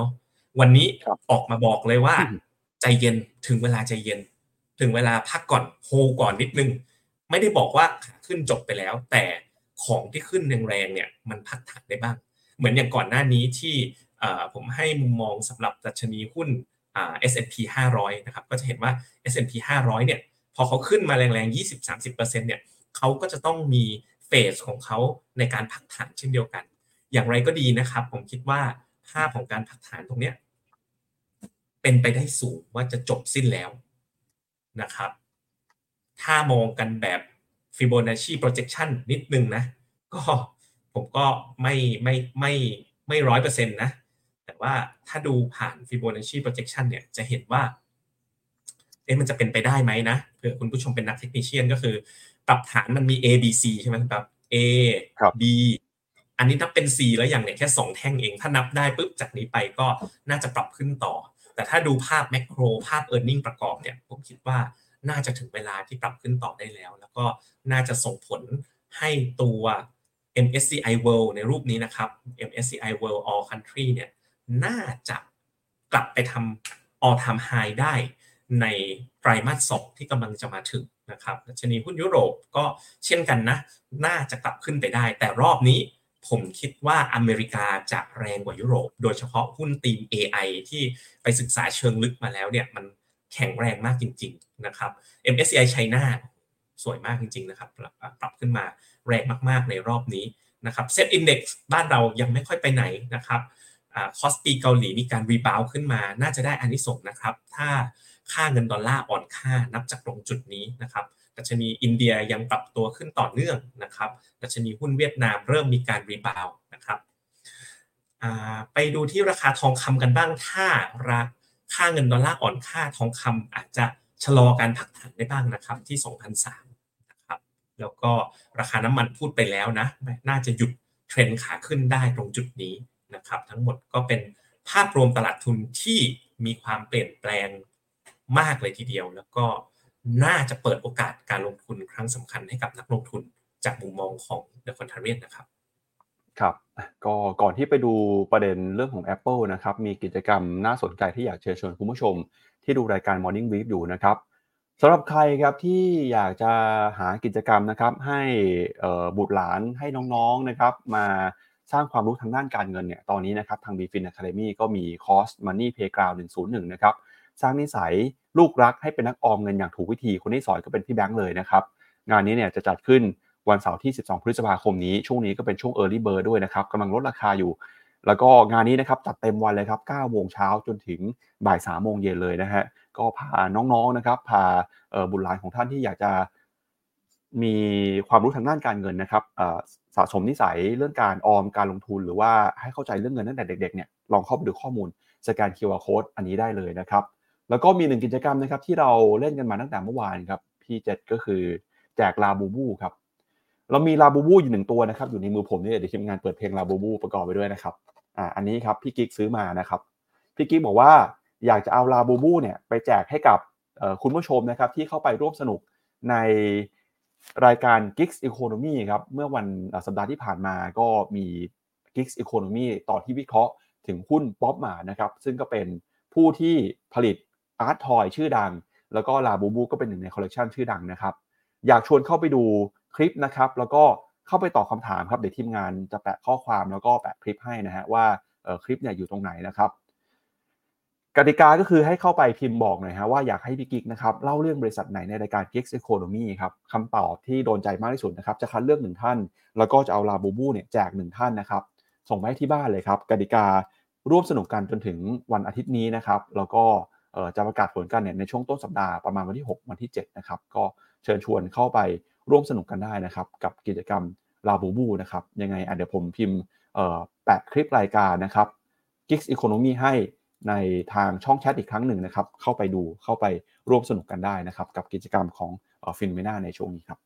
วันนี้ครับออกมาบอกเลยว่าอืมใจเย็นถึงเวลาใจเย็นถึงเวลาพักก่อนโฮก่อนนิดนึงไม่ได้บอกว่าขาขึ้นจบไปแล้วแต่ของที่ขึ้นแรงๆเนี่ยมันพักฐานได้บ้างเหมือนอย่างก่อนหน้านี้ที่เอ่อผมให้มุมมองสำหรับดัชนีหุ้นอ่า เอส แอนด์ พี ห้าร้อยนะครับก็จะเห็นว่า เอส แอนด์ พี ห้าร้อยเนี่ยพอเขาขึ้นมาแรงๆ ยี่สิบถึงสามสิบเปอร์เซ็นต์ เนี่ยเขาก็จะต้องมีเฟสของเขาในการพักฐานเช่นเดียวกันอย่างไรก็ดีนะครับผมคิดว่าภาพของการพักฐานตรงเนี้ยเป็นไปได้สูงว่าจะจบสิ้นแล้วนะครับถ้ามองกันแบบ Fibonacci projection นิดนึงนะก็ผมก็ไม่ไม่ไม่ไม่ร้อยเปอร์เซ็นต์นะแต่ว่าถ้าดูผ่าน Fibonacci projection เนี่ยจะเห็นว่าเอ๊ะมันจะเป็นไปได้ไหมนะเผื่อคุณผู้ชมเป็นนักเทคนิคก็คือปรับฐานมันมี A B C ใช่ไหมครับ A ครับ B อันนี้นับเป็น C แล้วอย่างเนี่ยแค่สองแท่งเองถ้านับได้ปุ๊บจากนี้ไปก็น่าจะปรับขึ้นต่อแต่ถ้าดูภาพแมคโครภาพ earning ประกอบเนี่ยผมคิดว่าน่าจะถึงเวลาที่ปรับขึ้นต่อได้แล้วแล้วก็น่าจะส่งผลให้ตัว เอ็ม เอส ซี ไอ World ในรูปนี้นะครับ เอ็ม เอส ซี ไอ World All Country เนี่ยน่าจะกลับไปทำ all time high ได้ในไตรมาสสองที่กำลังจะมาถึงนะครับดัชนีหุ้นยุโรปก็เช่นกันนะน่าจะกลับขึ้นไปได้แต่รอบนี้ผมคิดว่าอเมริกาจะแรงกว่ายุโรปโดยเฉพาะหุ้นทีม เอ ไอ ที่ไปศึกษาเชิงลึกมาแล้วเนี่ยมันแข็งแรงมากจริงๆนะครับ เอ็ม เอส ซี ไอ China สวยมากจริงๆนะครับปรับปรับขึ้นมาแรงมากๆในรอบนี้นะครับ Set Index บ้านเรายังไม่ค่อยไปไหนนะครับอ่าคอสปีเกาหลีมีการรีบาวขึ้นมาน่าจะได้อานิสงส์นะครับถ้าค่าเงินดอลลาร์อ่อนค่านับจากตรงจุดนี้นะครับดัชนีอินเดียยังปรับตัวขึ้นต่อเนื่องนะครับดัชนีหุ้นเวียดนามเริ่มมีการรีบาวนะครับไปดูที่ราคาทองคำกันบ้างถ้าราค่าเงินดอลลาร์อ่อนค่าทองคำอาจจะชะลอการพักฐานได้บ้างนะครับที่ สองพันสามร้อย นะครับแล้วก็ราคาน้ำมันพูดไปแล้วนะน่าจะหยุดเทรนขาขึ้นได้ตรงจุดนี้นะครับทั้งหมดก็เป็นภาพรวมตลาดทุนที่มีความเปลี่ยนแปลงมากเลยทีเดียวแล้วก็น่าจะเปิดโอกาสการลงทุนครั้งสำคัญให้กับนักลงทุนจากมุมมองของ The Contrarian นะครับครับก็ก่อนที่ไปดูประเด็นเรื่องของ Apple นะครับมีกิจกรรมน่าสนใจที่อยากเชิญชวนคุณผู้ชมที่ดูรายการ Morning Brief อยู่นะครับสำหรับใครครับที่อยากจะหากิจกรรมนะครับให้บุตรหลานให้น้องๆนะครับมาสร้างความรู้ทางด้านการเงินเนี่ยตอนนี้นะครับทาง BFin Academy ก็มีคอร์ส Money Playground หนึ่งศูนย์หนึ่งนะครับสร้างนิสัยลูกรักให้เป็นนักออมเงินอย่างถูกวิธีคนที่สอนก็เป็นพี่แบงค์เลยนะครับงานนี้เนี่ยจะจัดขึ้นวันเสาร์ที่สิบสองพฤษภาคมนี้ช่วงนี้ก็เป็นช่วง Early Bird ด้วยนะครับกำลังลดราคาอยู่แล้วก็งานนี้นะครับจัดเต็มวันเลยครับเก้าโมงเช้าจนถึงบ่ายสามโมงเย็นเลยนะฮะก็พาน้องๆนะครับพาบุตรหลานของท่านที่อยากจะมีความรู้ทางด้านการเงินนะครับสะสมนิสัยเรื่องการออมการลงทุนหรือว่าให้เข้าใจเรื่องเงินตั้งแต่เด็กๆเนี่ยลองเข้าไปดูข้อมูลสแกน คิว อาร์ Code อันนี้ได้เลยนะครับแล้วก็มีหนึ่งกิจกรรมนะครับที่เราเล่นกันมาตั้งแต่เมื่อวานครับพี่เจ็ดก็คือแจกลาบูบูครับเรามีลาบูบูอยู่หนึ่งตัวนะครับอยู่ในมือผมนี่เดี๋ยวทีมงานเปิดเพลงลาบูบูประกอบไปด้วยนะครับอ่าอันนี้ครับพี่กิ๊กซื้อมานะครับพี่กิ๊กบอกว่าอยากจะเอาลาบูบูเนี่ยไปแจกให้กับคุณผู้ชมนะครับที่เข้าไปร่วมสนุกในรายการ Gigs Economy ครับเมื่อวันสัปดาห์ที่ผ่านมาก็มี Gigs Economy ต่อที่วิเคราะห์ถึงหุ้นป๊อปมานะครับซึ่งก็เป็นผู้ที่ผลิตอาร์ตทอยชื่อดังแล้วก็ลาบูบูก็เป็นหนึ่งในคอลเลกชันชื่อดังนะครับอยากชวนเข้าไปดูคลิปนะครับแล้วก็เข้าไปตอบคำถามครับเดี๋ยวทีมงานจะแปะข้อความแล้วก็แปะคลิปให้นะฮะว่าคลิปเนี่ยอยู่ตรงไหนนะครับกติกาก็คือให้เข้าไปพิมพ์บอกหน่อยฮะว่าอยากให้พี่กิ๊กนะครับเล่าเรื่องบริษัทไหนในรายการ Gigs Economy ครับคำตอบที่โดนใจมากที่สุดนะครับจะคัดเลือกหนึ่งท่านแล้วก็จะเอาลาบูบูเนี่ยแจกหนึ่งท่านนะครับส่งไปให้ที่บ้านเลยครับกติการ่วมสนุกกันจนถึงวันอาทิตย์นี้นะครับแล้วก็จะประกาศผลกันเนี่ยในช่วงต้นสัปดาห์ประมาณวันที่หกวันที่เจ็ดนะครับก็เชิญชวนเข้าไปร่วมสนุกกันได้นะครับกับกิจกรรมลาบูบูนะครับยังไงอ่ะเดี๋ยวผมพิมพ์แปะคลิปรายการนะครับ Gigs Economy ให้ในทางช่องแชทอีกครั้งหนึ่งนะครับเข้าไปดูเข้าไปร่วมสนุกกันได้นะครับกับกิจกรรมของฟินเมน่าในช่วงนี้ครับ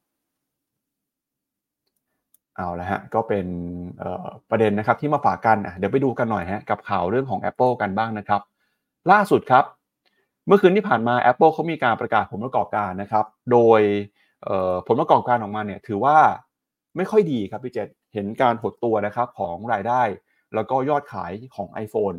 เอาละฮะก็เป็นประเด็นนะครับที่มาฝากกันเดี๋ยวไปดูกันหน่อยฮะกับข่าวเรื่องของ Apple กันบ้างนะครับล่าสุดครับเมื่อคืนที่ผ่านมา Apple เขามีการประกาศผลประกอบการนะครับโดยผลประกอบการออกมาเนี่ยถือว่าไม่ค่อยดีครับพี่เจษเห็นการหดตัวนะครับของรายได้แล้วก็ยอดขายของ iPhone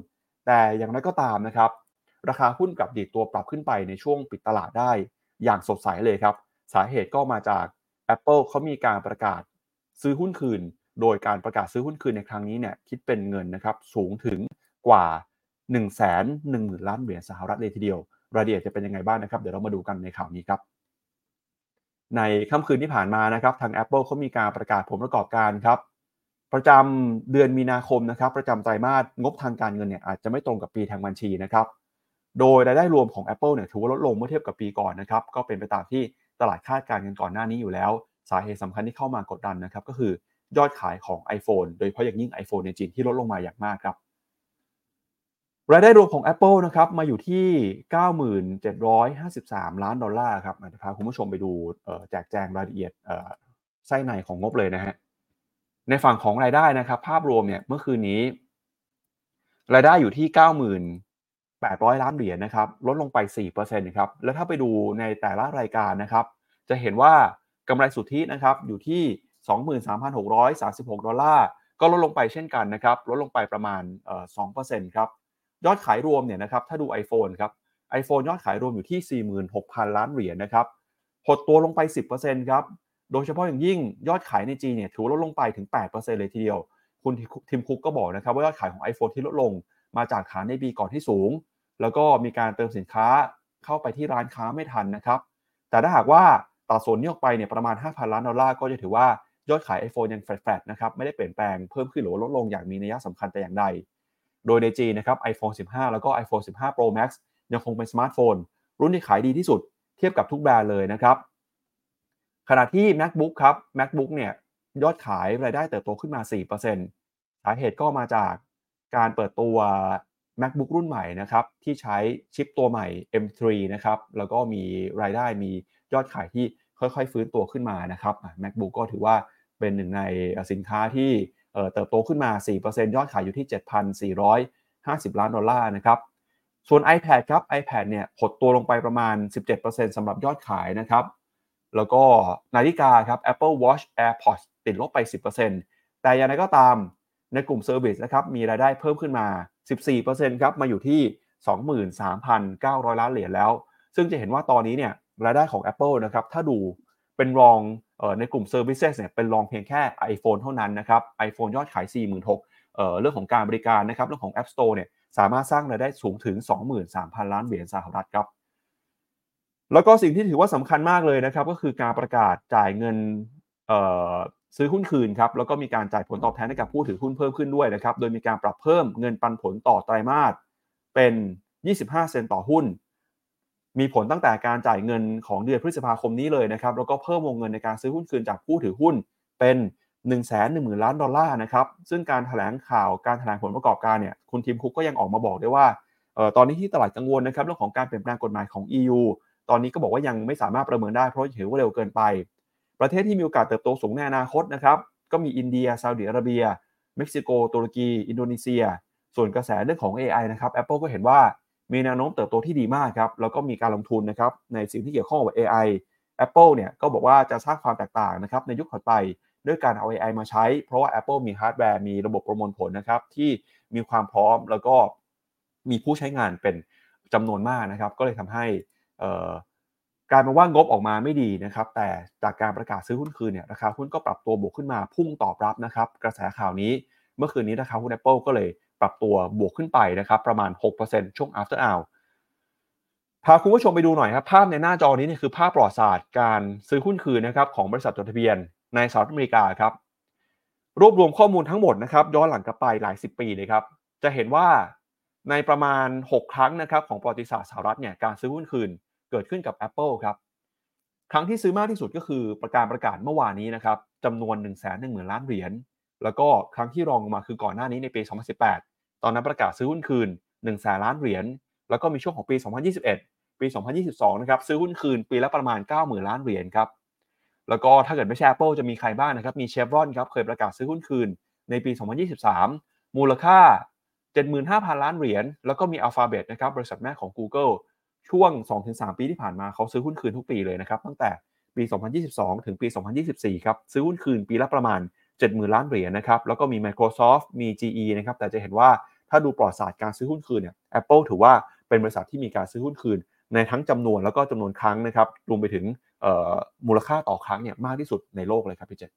แต่อย่างไรก็ตามนะครับราคาหุ้นกลับดีดตัวปรับขึ้นไปในช่วงปิดตลาดได้อย่างสดใสเลยครับสาเหตุก็มาจาก Apple เขามีการประกาศซื้อหุ้นคืนโดยการประกาศซื้อหุ้นคืนในครั้งนี้เนี่ยคิดเป็นเงินนะครับสูงถึงกว่า หนึ่งแสนหนึ่งหมื่น ล้านเหรียญสหรัฐเลยทีเดียวรายละเอียดจะเป็นยังไงบ้างนะครับเดี๋ยวเรามาดูกันในข่าวนี้ครับในค่ำคืนที่ผ่านมานะครับทาง Apple เขามีการประกาศผลประกอบการครับประจำเดือนมีนาคมนะครับประจำไตรมาสงบทางการเงินเนี่ยอาจจะไม่ตรงกับปีทางบัญชีนะครับโดยรายได้รวมของ Apple เนี่ยถือว่าลดลงเมื่อเทียบกับปีก่อนนะครับก็เป็นไปตามที่ตลาดคาดการณ์กันก่อนหน้านี้อยู่แล้วสาเหตุสำคัญที่เข้ามากดดันนะครับก็คือยอดขายของ iPhone โดยเฉพาะอย่างยิ่ง iPhone ในจีนที่ลดลงมาอย่างมากครับรายได้รวมของ Apple นะครับมาอยู่ที่ เก้าพันเจ็ดร้อยห้าสิบสาม ล้านดอลลาร์ครับจะพาคุณผู้ชมไปดูเอ่อแจกแจงรายละเอียดเอ่อไส้ในของงบเลยนะฮะในฝั่งของรายได้นะครับภาพรวมเนี่ยเมื่อคืนนี้รายได้อยู่ที่ เก้าพันแปดร้อย ล้านเหรียญนะครับลดลงไป สี่เปอร์เซ็นต์ ครับแล้วถ้าไปดูในแต่ละรายการนะครับจะเห็นว่ากำไรสุทธินะครับอยู่ที่ สองหมื่นสามพันหกร้อยสามสิบหก ดอลลาร์ก็ลดลงไปเช่นกันนะครับลดลงไปประมาณเอ่อ สองเปอร์เซ็นต์ ครับยอดขายรวมเนี่ยนะครับถ้าดู iPhone ครับ iPhone ยอดขายรวมอยู่ที่ สี่หมื่นหกพัน ล้านเหรียญนะครับหดตัวลงไป สิบเปอร์เซ็นต์ ครับโดยเฉพาะอย่างยิ่งยอดขายในจีนเนี่ยถือว่าลดลงไปถึง แปดเปอร์เซ็นต์ เลยทีเดียวคุณทิมคุกก็บอกนะครับว่ายอดขายของ iPhone ที่ลดลงมาจากฐานในปีก่อนที่สูงแล้วก็มีการเติมสินค้าเข้าไปที่ร้านค้าไม่ทันนะครับแต่ถ้าหากว่าตัดส่วนนี้ออกไปเนี่ยประมาณ ห้าพัน ล้านดอลลาร์ก็จะถือว่ายอดขาย iPhone ยังแฟลตๆนะครับไม่ได้เปลี่ยนแปลงเพิ่มขึ้นหรือว่าลดลงอย่างมีนัยสำคัญแต่อย่างใดโดยในจีนนะครับ iPhone สิบห้า แล้วก็ iPhone สิบห้า Pro Max ยังคงเป็นสมาร์ทโฟนรุ่นที่ขายดีที่สุดเทียบกับทุกแบรนด์เลยนะครับขณะที่ MacBook ครับ MacBook เนี่ยยอดขายรายได้เติบโตขึ้นมา สี่เปอร์เซ็นต์ สาเหตุก็มาจากการเปิดตัว MacBook รุ่นใหม่นะครับที่ใช้ชิปตัวใหม่ เอ็ม ทรี นะครับแล้วก็มีรายได้มียอดขายที่ค่อยๆฟื้นตัวขึ้นมานะครับ MacBook ก็ถือว่าเป็นหนึ่งในสินค้าที่เติบโตขึ้นมา สี่เปอร์เซ็นต์ ยอดขายอยู่ที่ เจ็ดพันสี่ร้อยห้าสิบ ล้านดอลลาร์นะครับส่วน iPad ครับ iPad เนี่ยหดตัวลงไปประมาณ สิบเจ็ดเปอร์เซ็นต์ สำหรับยอดขายนะครับแล้วก็นาฬิกาครับ Apple Watch AirPods ติดลบไป สิบเปอร์เซ็นต์ แต่อย่างไรก็ตามในกลุ่มเซอร์วิสนะครับมีรายได้เพิ่มขึ้นมา สิบสี่เปอร์เซ็นต์ ครับมาอยู่ที่ สองหมื่นสามพันเก้าร้อย ล้านเหรียญแล้วซึ่งจะเห็นว่าตอนนี้เนี่ยรายได้ของ Apple นะครับถ้าดูเป็นรองเอ่อในกลุ่ม Services เนี่ยเป็นรองเพียงแค่ iPhone เท่านั้นนะครับ iPhone ยอดขาย สี่หมื่นหกพัน เอ่อเรื่องของการบริการนะครับเรื่องของ App Store เนี่ยสามารถสร้างรายได้สูงถึง สองหมื่นสามพัน ล้านเหรียญสหรัฐครับแล้วก็สิ่งที่ถือว่าสำคัญมากเลยนะครับก็คือการประกาศจ่ายเงินเอ่อซื้อหุ้นคืนครับแล้วก็มีการจ่ายผลตอบแทนให้กับผู้ถือหุ้นเพิ่มขึ้นด้วยนะครับโดยมีการปรับเพิ่มเงินปันผลต่อไตรมาสเป็นยี่สิบห้าเซนต์ต่อหุ้นมีผลตั้งแต่การจ่ายเงินของเดือนพฤษภาคมนี้เลยนะครับแล้วก็เพิ่มวงเงินในการซื้อหุ้นคืนจากผู้ถือหุ้นเป็น หนึ่งแสนหนึ่งหมื่น ล้านดอลลาร์นะครับซึ่งการแถลงข่าวการแถลงผลประกอบการเนี่ยคุณทีมคุกก็ยังออกมาบอกด้วยว่าเอ่อตอนนี้ที่ตลาดกังวลนะครับเรื่องของการเปลี่ยนแปลงกฎหมายของ อี ยู ตอนนี้ก็บอกว่ายังไม่สามารถประเมินได้เพราะถือว่าเร็วเกินไปประเทศที่มีโอกาสเติบโตสูงในอนาคตนะครับก็มีอินเดียซาอุดิอาระเบียเม็กซิโกตุรกีอินโดนีเซียส่วนกระแสเรื่องของ เอ ไอ นะครับ Apple ก็เห็นว่ามีแนวโน้มเติบโตที่ดีมากครับแล้วก็มีการลงทุนนะครับในสิ่งที่เกี่ยวข้องกับ เอ ไอ Apple เนี่ยก็บอกว่าจะสร้างความแตกต่างนะครับในยุคถัดไปด้วยการเอา เอ ไอ มาใช้เพราะว่า Apple มีฮาร์ดแวร์มีระบบประมวลผลนะครับที่มีความพร้อมแล้วก็มีผู้ใช้งานเป็นจำนวนมากนะครับก็เลยทำให้กลายเป็นว่างบออกมาไม่ดีนะครับแต่จากการประกาศซื้อหุ้นคืนเนี่ยราคาหุ้นก็ปรับตัวบวกขึ้นมาพุ่งตอบรับนะครับกระแสข่าวนี้เมื่อคืนนี้ราคาหุ้น Apple ก็เลยปรับตัวบวกขึ้นไปนะครับประมาณ หกเปอร์เซ็นต์ ช่วง after hour พาคุณผู้ชมไปดูหน่อยครับภาพในหน้าจอนี้เนี่ยคือภาพประวัติศาสตร์การซื้อหุ้นคืนนะครับของบริษัทจดทะเบียนในสหรัฐอเมริกาครับรวบรวมข้อมูลทั้งหมดนะครับย้อนหลังกลับไปหลายสิบปีเลยครับจะเห็นว่าในประมาณหกครั้งนะครับของประวัติศาสตร์สหรัฐเนี่ยการซื้อหุ้นคืนเกิดขึ้นกับ Apple ครับครั้งที่ซื้อมากที่สุดก็คือประกาศประกาศเมื่อวานนี้นะครับจำนวน หนึ่งแสนหนึ่งหมื่น ล้านเหรียญแล้วก็ครั้งที่รองลงมาคือก่อนหน้านี้ในปีสองพันสิบแปดตอนนั้นประกาศซื้อหุ้นคืน หนึ่งแสน ล้านเหรียญแล้วก็มีช่วงของปีสองพันยี่สิบเอ็ดปีสองพันยี่สิบสองนะครับซื้อหุ้นคืนปีละประมาณ เก้าหมื่น ล้านเหรียญครับแล้วก็ถ้าเกิดไม่ใช่ Apple จะมีใครบ้างนะครับมี Chevron ครับเคยประกาศซื้อหุ้นคืนในปีสองพันยี่สิบสามมูลค่า เจ็ดหมื่นห้าพัน ล้านเหรียญแล้วก็มี Alphabet นะครับบริษัทแม่ของ Google ช่วง สองถึงสาม ปีที่ผ่านมาเขาซื้อหุ้นคืนทุกปีเลยนะครับตั้งแต่ปีสองพันยี่สิบสองถึงปีสองพันยี่สิบสี่ครับซื้อหุ้นคืนปีละประมาณ เจ็ดหมื่น ล้านเหรียญนะครับแล้วก็มี Microsoft มี จี อี นะครับแต่จะเห็นว่าถ้าดูประวัติศาสตร์การซื้อหุ้นคืนเนี่ย Apple ถือว่าเป็นบริษัทที่มีการซื้อหุ้นคืนในทั้งจำนวนแล้วก็จำนวนครั้งนะครับรวมไปถึงเอ่อมูลค่าต่อครั้งเนี่ยมากที่สุดในโลกเลยครับพี่เจษ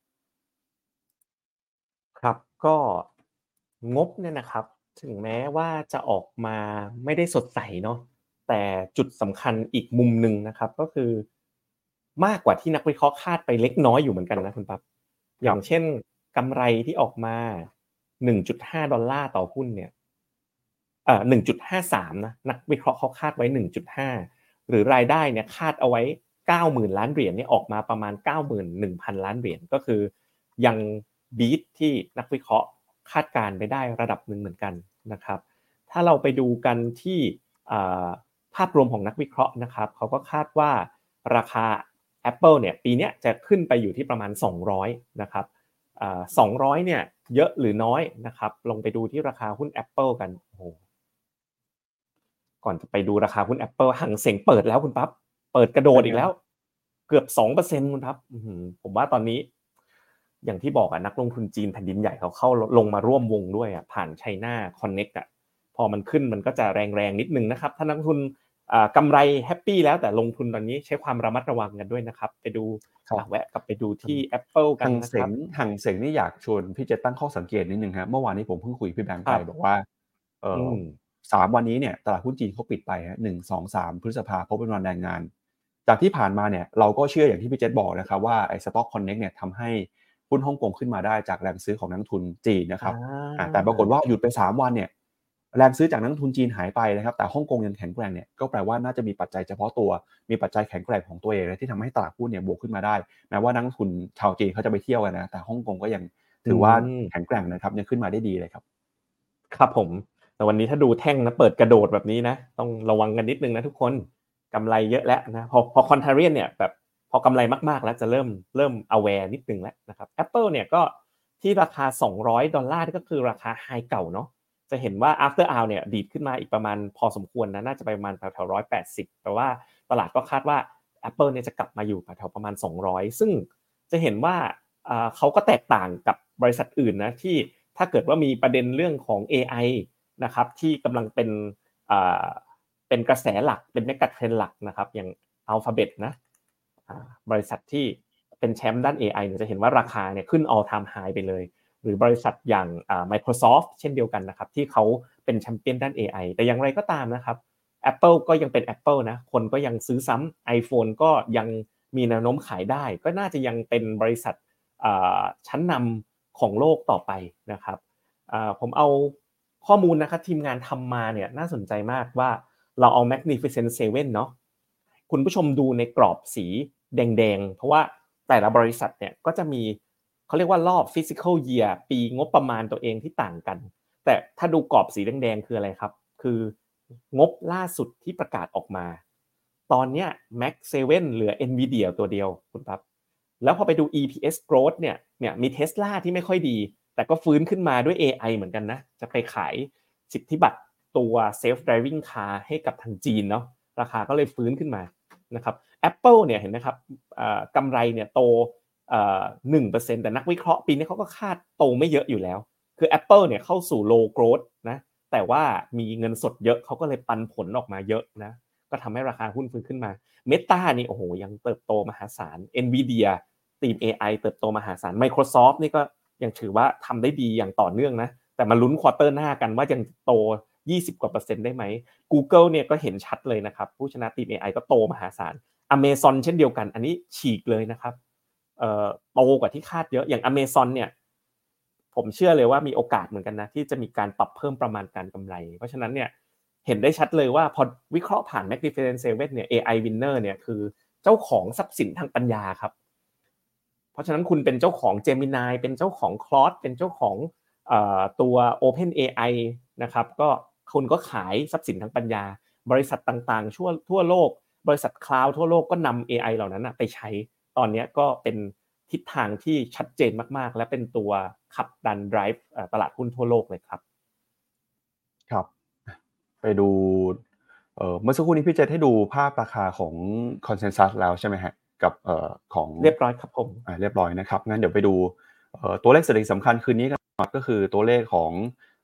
ครับก็งบเนี่ยนะครับถึงแม้ว่าจะออกมาไม่ได้สดใสเนาะแต่จุดสำคัญอีกมุมหนึ่งนะครับก็คือมากกว่าที่นักวิเคราะห์คาดไปเล็กน้อยอยู่เหมือนกันนะคุณปั๊บอย่างเช่นกำไรที่ออกมา หนึ่งจุดห้า ดอลลาร์ต่อหุ้นเนี่ยเอ่อ หนึ่งจุดห้าสาม นะนักวิเคราะห์เขาคาดไว้ หนึ่งจุดห้า หรือรายได้เนี่ยคาดเอาไว้ เก้าหมื่น ล้านเหรียญเนี่ยออกมาประมาณ เก้าหมื่นหนึ่งพัน ล้านเหรียญก็คือยังบีทที่นักวิเคราะห์คาดการไปได้ระดับหนึ่งเหมือนกันนะครับถ้าเราไปดูกันที่ภาพรวมของนักวิเคราะห์นะครับเขาก็คาดว่าราคา Apple เนี่ยปีนี้จะขึ้นไปอยู่ที่ประมาณสองร้อยนะครับสองร้อยเนี่ยเยอะหรือน้อยนะครับลงไปดูที่ราคาหุ้น Apple กันโอ้โหก่อนจะไปดูราคาหุ้น Apple หังเส็งเปิดแล้วคุณปั๊บเปิดกระโดดอีกแล้วเกือบ สองเปอร์เซ็นต์ คุณปั๊บผมว่าตอนนี้อย่างที่บอกอ่ะนักลงทุนจีนแผ่นดินใหญ่เขาเข้าลงมาร่วมวงด้วยอ่ะผ่าน China Connect อ่ะพอมันขึ้นมันก็จะแรงๆนิดนึงนะครับถ้านักลงทุนกำไรแฮปปี้แล้วแต่ลงทุนตอนนี้ใช้ความระมัดระวังกันด้วยนะครับไปดูแวะกลับไปดูที่ Apple กันนะครับหังเส็งนี่อยากชวนพี่เจตั้งข้อสังเกตนิดนึงครับเมื่อวานนี้ผมเพิ่งคุยพี่แบงค์ไปบอกว่าเอ่อสามวันนี้เนี่ยตลาดหุ้นจีนเขาปิดไปฮะหนึ่ง สอง สามพฤษภาคมเพราะเป็นวันแรงงานจากที่ผ่านมาเนี่ยเราก็เชื่ออย่างที่พี่เจบอกนะครับว่าไอ้ Stock Connect เนี่ยทำให้หุ้นฮ่องกงขึ้นมาได้จากแรงซื้อของนักทุนจีนนะครับแต่ปรากฏว่าหยุดไปสามวันเนี่ยแรงซื้อจากนักลงทุนจีนหายไปนะครับแต่ฮ่องกงยังแข็งแกร่งเนี่ยก็แปลว่าน่าจะมีปัจจัยเฉพาะตัวมีปัจจัยแข็งแกร่งของตัวเองที่ทำให้ตลาดหุ้นเนี่ยบวกขึ้นมาได้แม้ว่านักลงทุนชาวจีนเขาจะไปเที่ยวกันนะแต่ฮ่องกงก็ยังถือว่าแข็งแกร่งนะครับยังขึ้นมาได้ดีเลยครับครับผมแต่วันนี้ถ้าดูแท่งนะเปิดกระโดดแบบนี้นะต้องระวังกันนิดนึงนะทุกคนกำไรเยอะแล้วนะพอพอคอนเทเรียนเนี่ยแบบพอกำไรมากๆแล้วจะเริ่มเริ่ม aware นิดนึงแล้วนะครับ Apple เนี่ยก็ที่ราคาสองร้อยดอลลาร์ก็คือราคาไฮเก่าเนาะจะเห็นว่า after hour เนี่ยดีดขึ้นมาอีกประมาณพอสมควรนะน่าจะไปประมาณแถวๆหนึ่งร้อยแปดสิบแต่ว่าตลาดก็คาดว่า Apple เนี่ยจะกลับมาอยู่แถวๆประมาณสองร้อยซึ่งจะเห็นว่าเอ่อเขาก็แตกต่างกับบริษัทอื่นนะที่ถ้าเกิดว่ามีประเด็นเรื่องของ เอ ไอ นะครับที่กำลังเป็นเอ่อเป็นกระแสหลักเป็นเมกะเทรนด์หลักนะครับอย่าง Alphabet นะบริษัทที่เป็นแชมป์ด้าน เอ ไอ เนี่ยจะเห็นว่าราคาเนี่ยขึ้น all time high ไปเลยหรือบริษัทอย่างอ่า Microsoft เช่นเดียวกันนะครับที่เขาเป็นแชมเปี้ยนด้าน เอ ไอ แต่อย่างไรก็ตามนะครับ Apple ก็ยังเป็น Apple นะคนก็ยังซื้อซ้ำ iPhone ก็ยังมีแนวโน้มขายได้ก็น่าจะยังเป็นบริษัทอ่าชั้นนำของโลกต่อไปนะครับอ่าผมเอาข้อมูลนะครับทีมงานทำมาเนี่ยน่าสนใจมากว่าเราเอา Magnificent เซเว่นเนาะคุณผู้ชมดูในกรอบสีแดงๆเพราะว่าแต่ละบริษัทเนี่ยก็จะมีเขาเรียกว่ารอบ Fiscal Year ปีงบประมาณตัวเองที่ต่างกันแต่ถ้าดูกรอบสีแดงๆคืออะไรครับคืองบล่าสุดที่ประกาศออกมาตอนเนี้ย Mac เซเว่นเหลือ Nvidia ตัวเดียวคุณปั๊บแล้วพอไปดู อี พี เอส growth เนี่ยเนี่ยมี Tesla ที่ไม่ค่อยดีแต่ก็ฟื้นขึ้นมาด้วย เอ ไอ เหมือนกันนะจะไปขายสิทธิบัตรตัว self driving car ให้กับทางจีนเนาะราคาก็เลยฟื้นขึ้นมานะครับ Apple เนี่ยเห็นไหมครับกำไรเนี่ยโตหนึ่งเปอร์เซ็นต์แต่นักวิเคราะห์ปีนี้เขาก็คาดโตไม่เยอะอยู่แล้วคือ Apple เนี่ยเข้าสู่ low growth นะแต่ว่ามีเงินสดเยอะเขาก็เลยปันผลออกมาเยอะนะก็ทำให้ราคาหุ้นฟื้นขึ้นมา Meta นี่โอ้โหยังเติบโตมหาศาล Nvidia ทีม เอ ไอ เติบโตมหาศาล Microsoft นี่ก็ยังถือว่าทำได้ดีอย่างต่อเนื่องนะแต่มาลุ้นควอเตอร์หน้ากันว่ายังโตยี่สิบกว่าเปอร์เซ็นต์ได้ไหม Google เนี่ยก็เห็นชัดเลยนะครับผู้ชนะทีม เอ ไอ ก็โตมหาศาล Amazon เช่นเดียวกันอันนี้ฉีกเลยนะครับเอ่อโตกว่าที่คาดเยอะอย่าง Amazon เนี่ยผมเชื่อเลยว่ามีโอกาสเหมือนกันนะที่จะมีการปรับเพิ่มประมาณการกำไรเพราะฉะนั้นเนี่ยเห็นได้ชัดเลยว่าพอวิเคราะห์ผ่าน Magnificent เซเว่นเนี่ย เอ ไอ Winner เนี่ยคือเจ้าของทรัพย์สินทางปัญญาครับเพราะฉะนั้นคุณเป็นเจ้าของ Gemini เป็นเจ้าของ Claude เป็นเจ้าของเอ่อตัว OpenAI นะครับก็คุณก็ขายทรัพย์สินทางปัญญาบริษัทต่างๆทั่วทั่วโลกบริษัทคลาวด์ทั่วโลกก็นำ เอ ไอ เหล่านั้นไปใช้ตอนนี้ก็เป็นทิศทางที่ชัดเจนมากๆและเป็นตัวขับดัน drive ตลาดหุ้นทั่วโลกเลยครับครับไปดูเอ่อเมื่อสักครู่นี้พี่เจษให้ดูภาพราคาของ Consensus แล้วใช่ไหมฮะกับเอ่อของเรียบร้อยครับผมอ่าเรียบร้อยนะครับงั้นเดี๋ยวไปดูเอ่อตัวเลขเศรษฐกิจสำคัญคืนนี้กันก็คือตัวเลขของ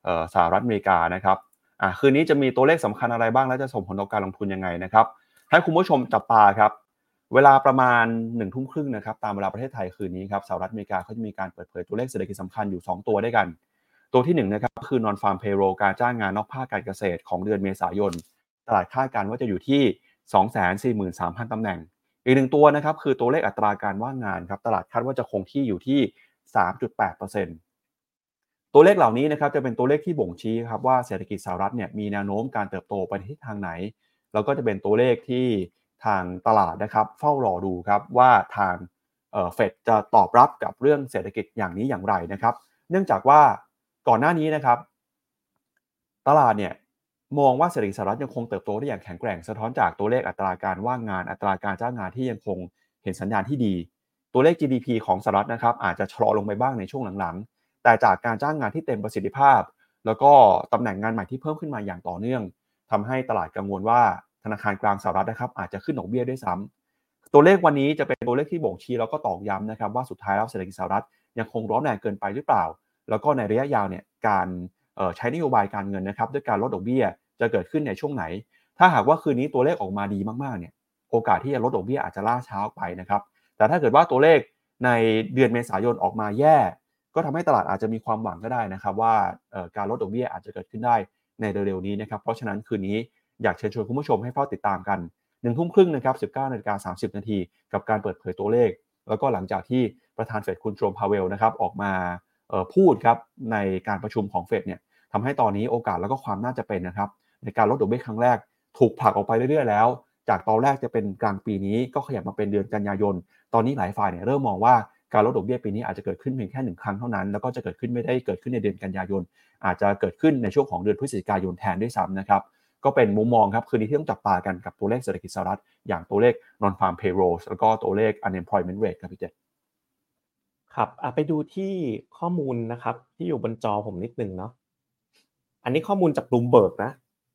เอ่อสหรัฐอเมริกานะครับอ่ะคืนนี้จะมีตัวเลขสำคัญอะไรบ้างและจะส่งผลต่อการลงทุนยังไงนะครับให้คุณผู้ชมจับตาครับเวลาประมาณหนึ่งทุ่มครึ่งนะครับตามเวลาประเทศไทยคืนนี้ครับสหรัฐอเมริกาเขาจะมีการเปิดเผยตัวเลขเศรษฐกิจสำคัญอยู่สองตัวด้วยกันตัวที่หนึ่งนะครับคือ non farm payroll การจ้างงานนอกภาคการเกษตรของเดือนเมษายนตลาดคาดการณ์ว่าจะอยู่ที่ สองแสนสี่หมื่นสามพัน ตำแหน่งอีกหนึ่งตัวนะครับคือตัวเลขอัตราการว่างงานครับตลาดคาดว่าจะคงที่อยู่ที่ สามจุดแปดเปอร์เซ็นต์ ตัวเลขเหล่านี้นะครับจะเป็นตัวเลขที่บ่งชี้ครับว่าเศรษฐกิจสหรัฐเนี่ยมีแนวโน้มการเติบโตไปในทิศทางไหนแล้วก็จะเป็นตัวเลขที่ทางตลาดนะครับเฝ้ารอดูครับว่าทางเอ่อเฟดจะตอบรับกับเรื่องเศรษฐกิจอย่างนี้อย่างไรนะครับเนื่องจากว่าก่อนหน้านี้นะครับตลาดเนี่ยมองว่าเศรษฐกิจสหรัฐยังคงเติบโตได้อย่างแข็งแกร่งสะท้อนจากตัวเลขอัตราการว่างงานอัตราการจ้างงานที่ยังคงเห็นสัญญาณที่ดีตัวเลข จี ดี พี ของสหรัฐนะครับอาจจะชะลอลงไปบ้างในช่วงหลังๆแต่จากการจ้างงานที่เต็มประสิทธิภาพแล้วก็ตำแหน่งงานใหม่ที่เพิ่มขึ้นมาอย่างต่อเนื่องทำให้ตลาดกังวลว่าธนาคารกลางสหรัฐนะครับอาจจะขึ้นดอกเบี้ยด้วยซ้ำตัวเลขวันนี้จะเป็นตัวเลขที่บ่งชี้แล้วก็ตอกย้ำนะครับว่าสุดท้ายแล้วเศรษฐกิจสหรัฐยังคงร้อนแรงเกินไปหรือเปล่าแล้วก็ในระยะยาวเนี่ยการใช้นโยบายการเงินนะครับด้วยการลดดอกเบี้ยจะเกิดขึ้นในช่วงไหนถ้าหากว่าคืนนี้ตัวเลขออกมาดีมากๆเนี่ยโอกาสที่จะลดดอกเบี้ยอาจจะล่าช้าไปนะครับแต่ถ้าเกิดว่าตัวเลขในเดือนเมษายนออกมาแย่ก็ทำให้ตลาดอาจจะมีความหวังก็ได้นะครับว่าการลดดอกเบี้ยอาจจะเกิดขึ้นได้ในเร็วๆนี้นะครับเพราะฉะนั้นคืนนี้อยากเชิญชวนคุณผู้ชมให้เฝ้าติดตามกันหนึ่งทุ่มครึ่งนะครับ สิบเก้านาฬิกาสามสิบนาทีกับการเปิดเผยตัวเลขแล้วก็หลังจากที่ประธานเฟดคุณโจมพาเวลนะครับออกมาพูดครับในการประชุมของเฟดเนี่ยทำให้ตอนนี้โอกาสแล้วก็ความน่าจะเป็นนะครับในการลดดอกเบี้ยครั้งแรกถูกผลักออกไปเรื่อยๆแล้วจากตอนแรกจะเป็นกลางปีนี้ก็ขยับมาเป็นเดือนกันยายนตอนนี้หลายฝ่ายเนี่ยเริ่มมองว่าการลดดอกเบี้ยปีนี้อาจจะเกิดขึ้นเพียงแค่หนึ่งครั้งเท่านั้นแล้วก็จะเกิดขึ้นไม่ได้เกิดขึ้นในเดือนกันยายนอาจจะเกิดขึ้นในช่วงของเดือนพฤศจิกายนแทนด้วยซ้ำนะครับก็เป็นมุมมองครับคืนนี้ที่ต้องจับตากันกับตัวเลขเศรษฐกิจสหรัฐอย่างตัวเลข non farm payroll แล้วก็ตัวเลข unemployment rate ครับพี่เจษครับไปดูที่ข้อมูลนะครับที่อยู่บนจอผมนิดนึงเนาะอันนี้ข้อมูลจาก Bloomberg นะ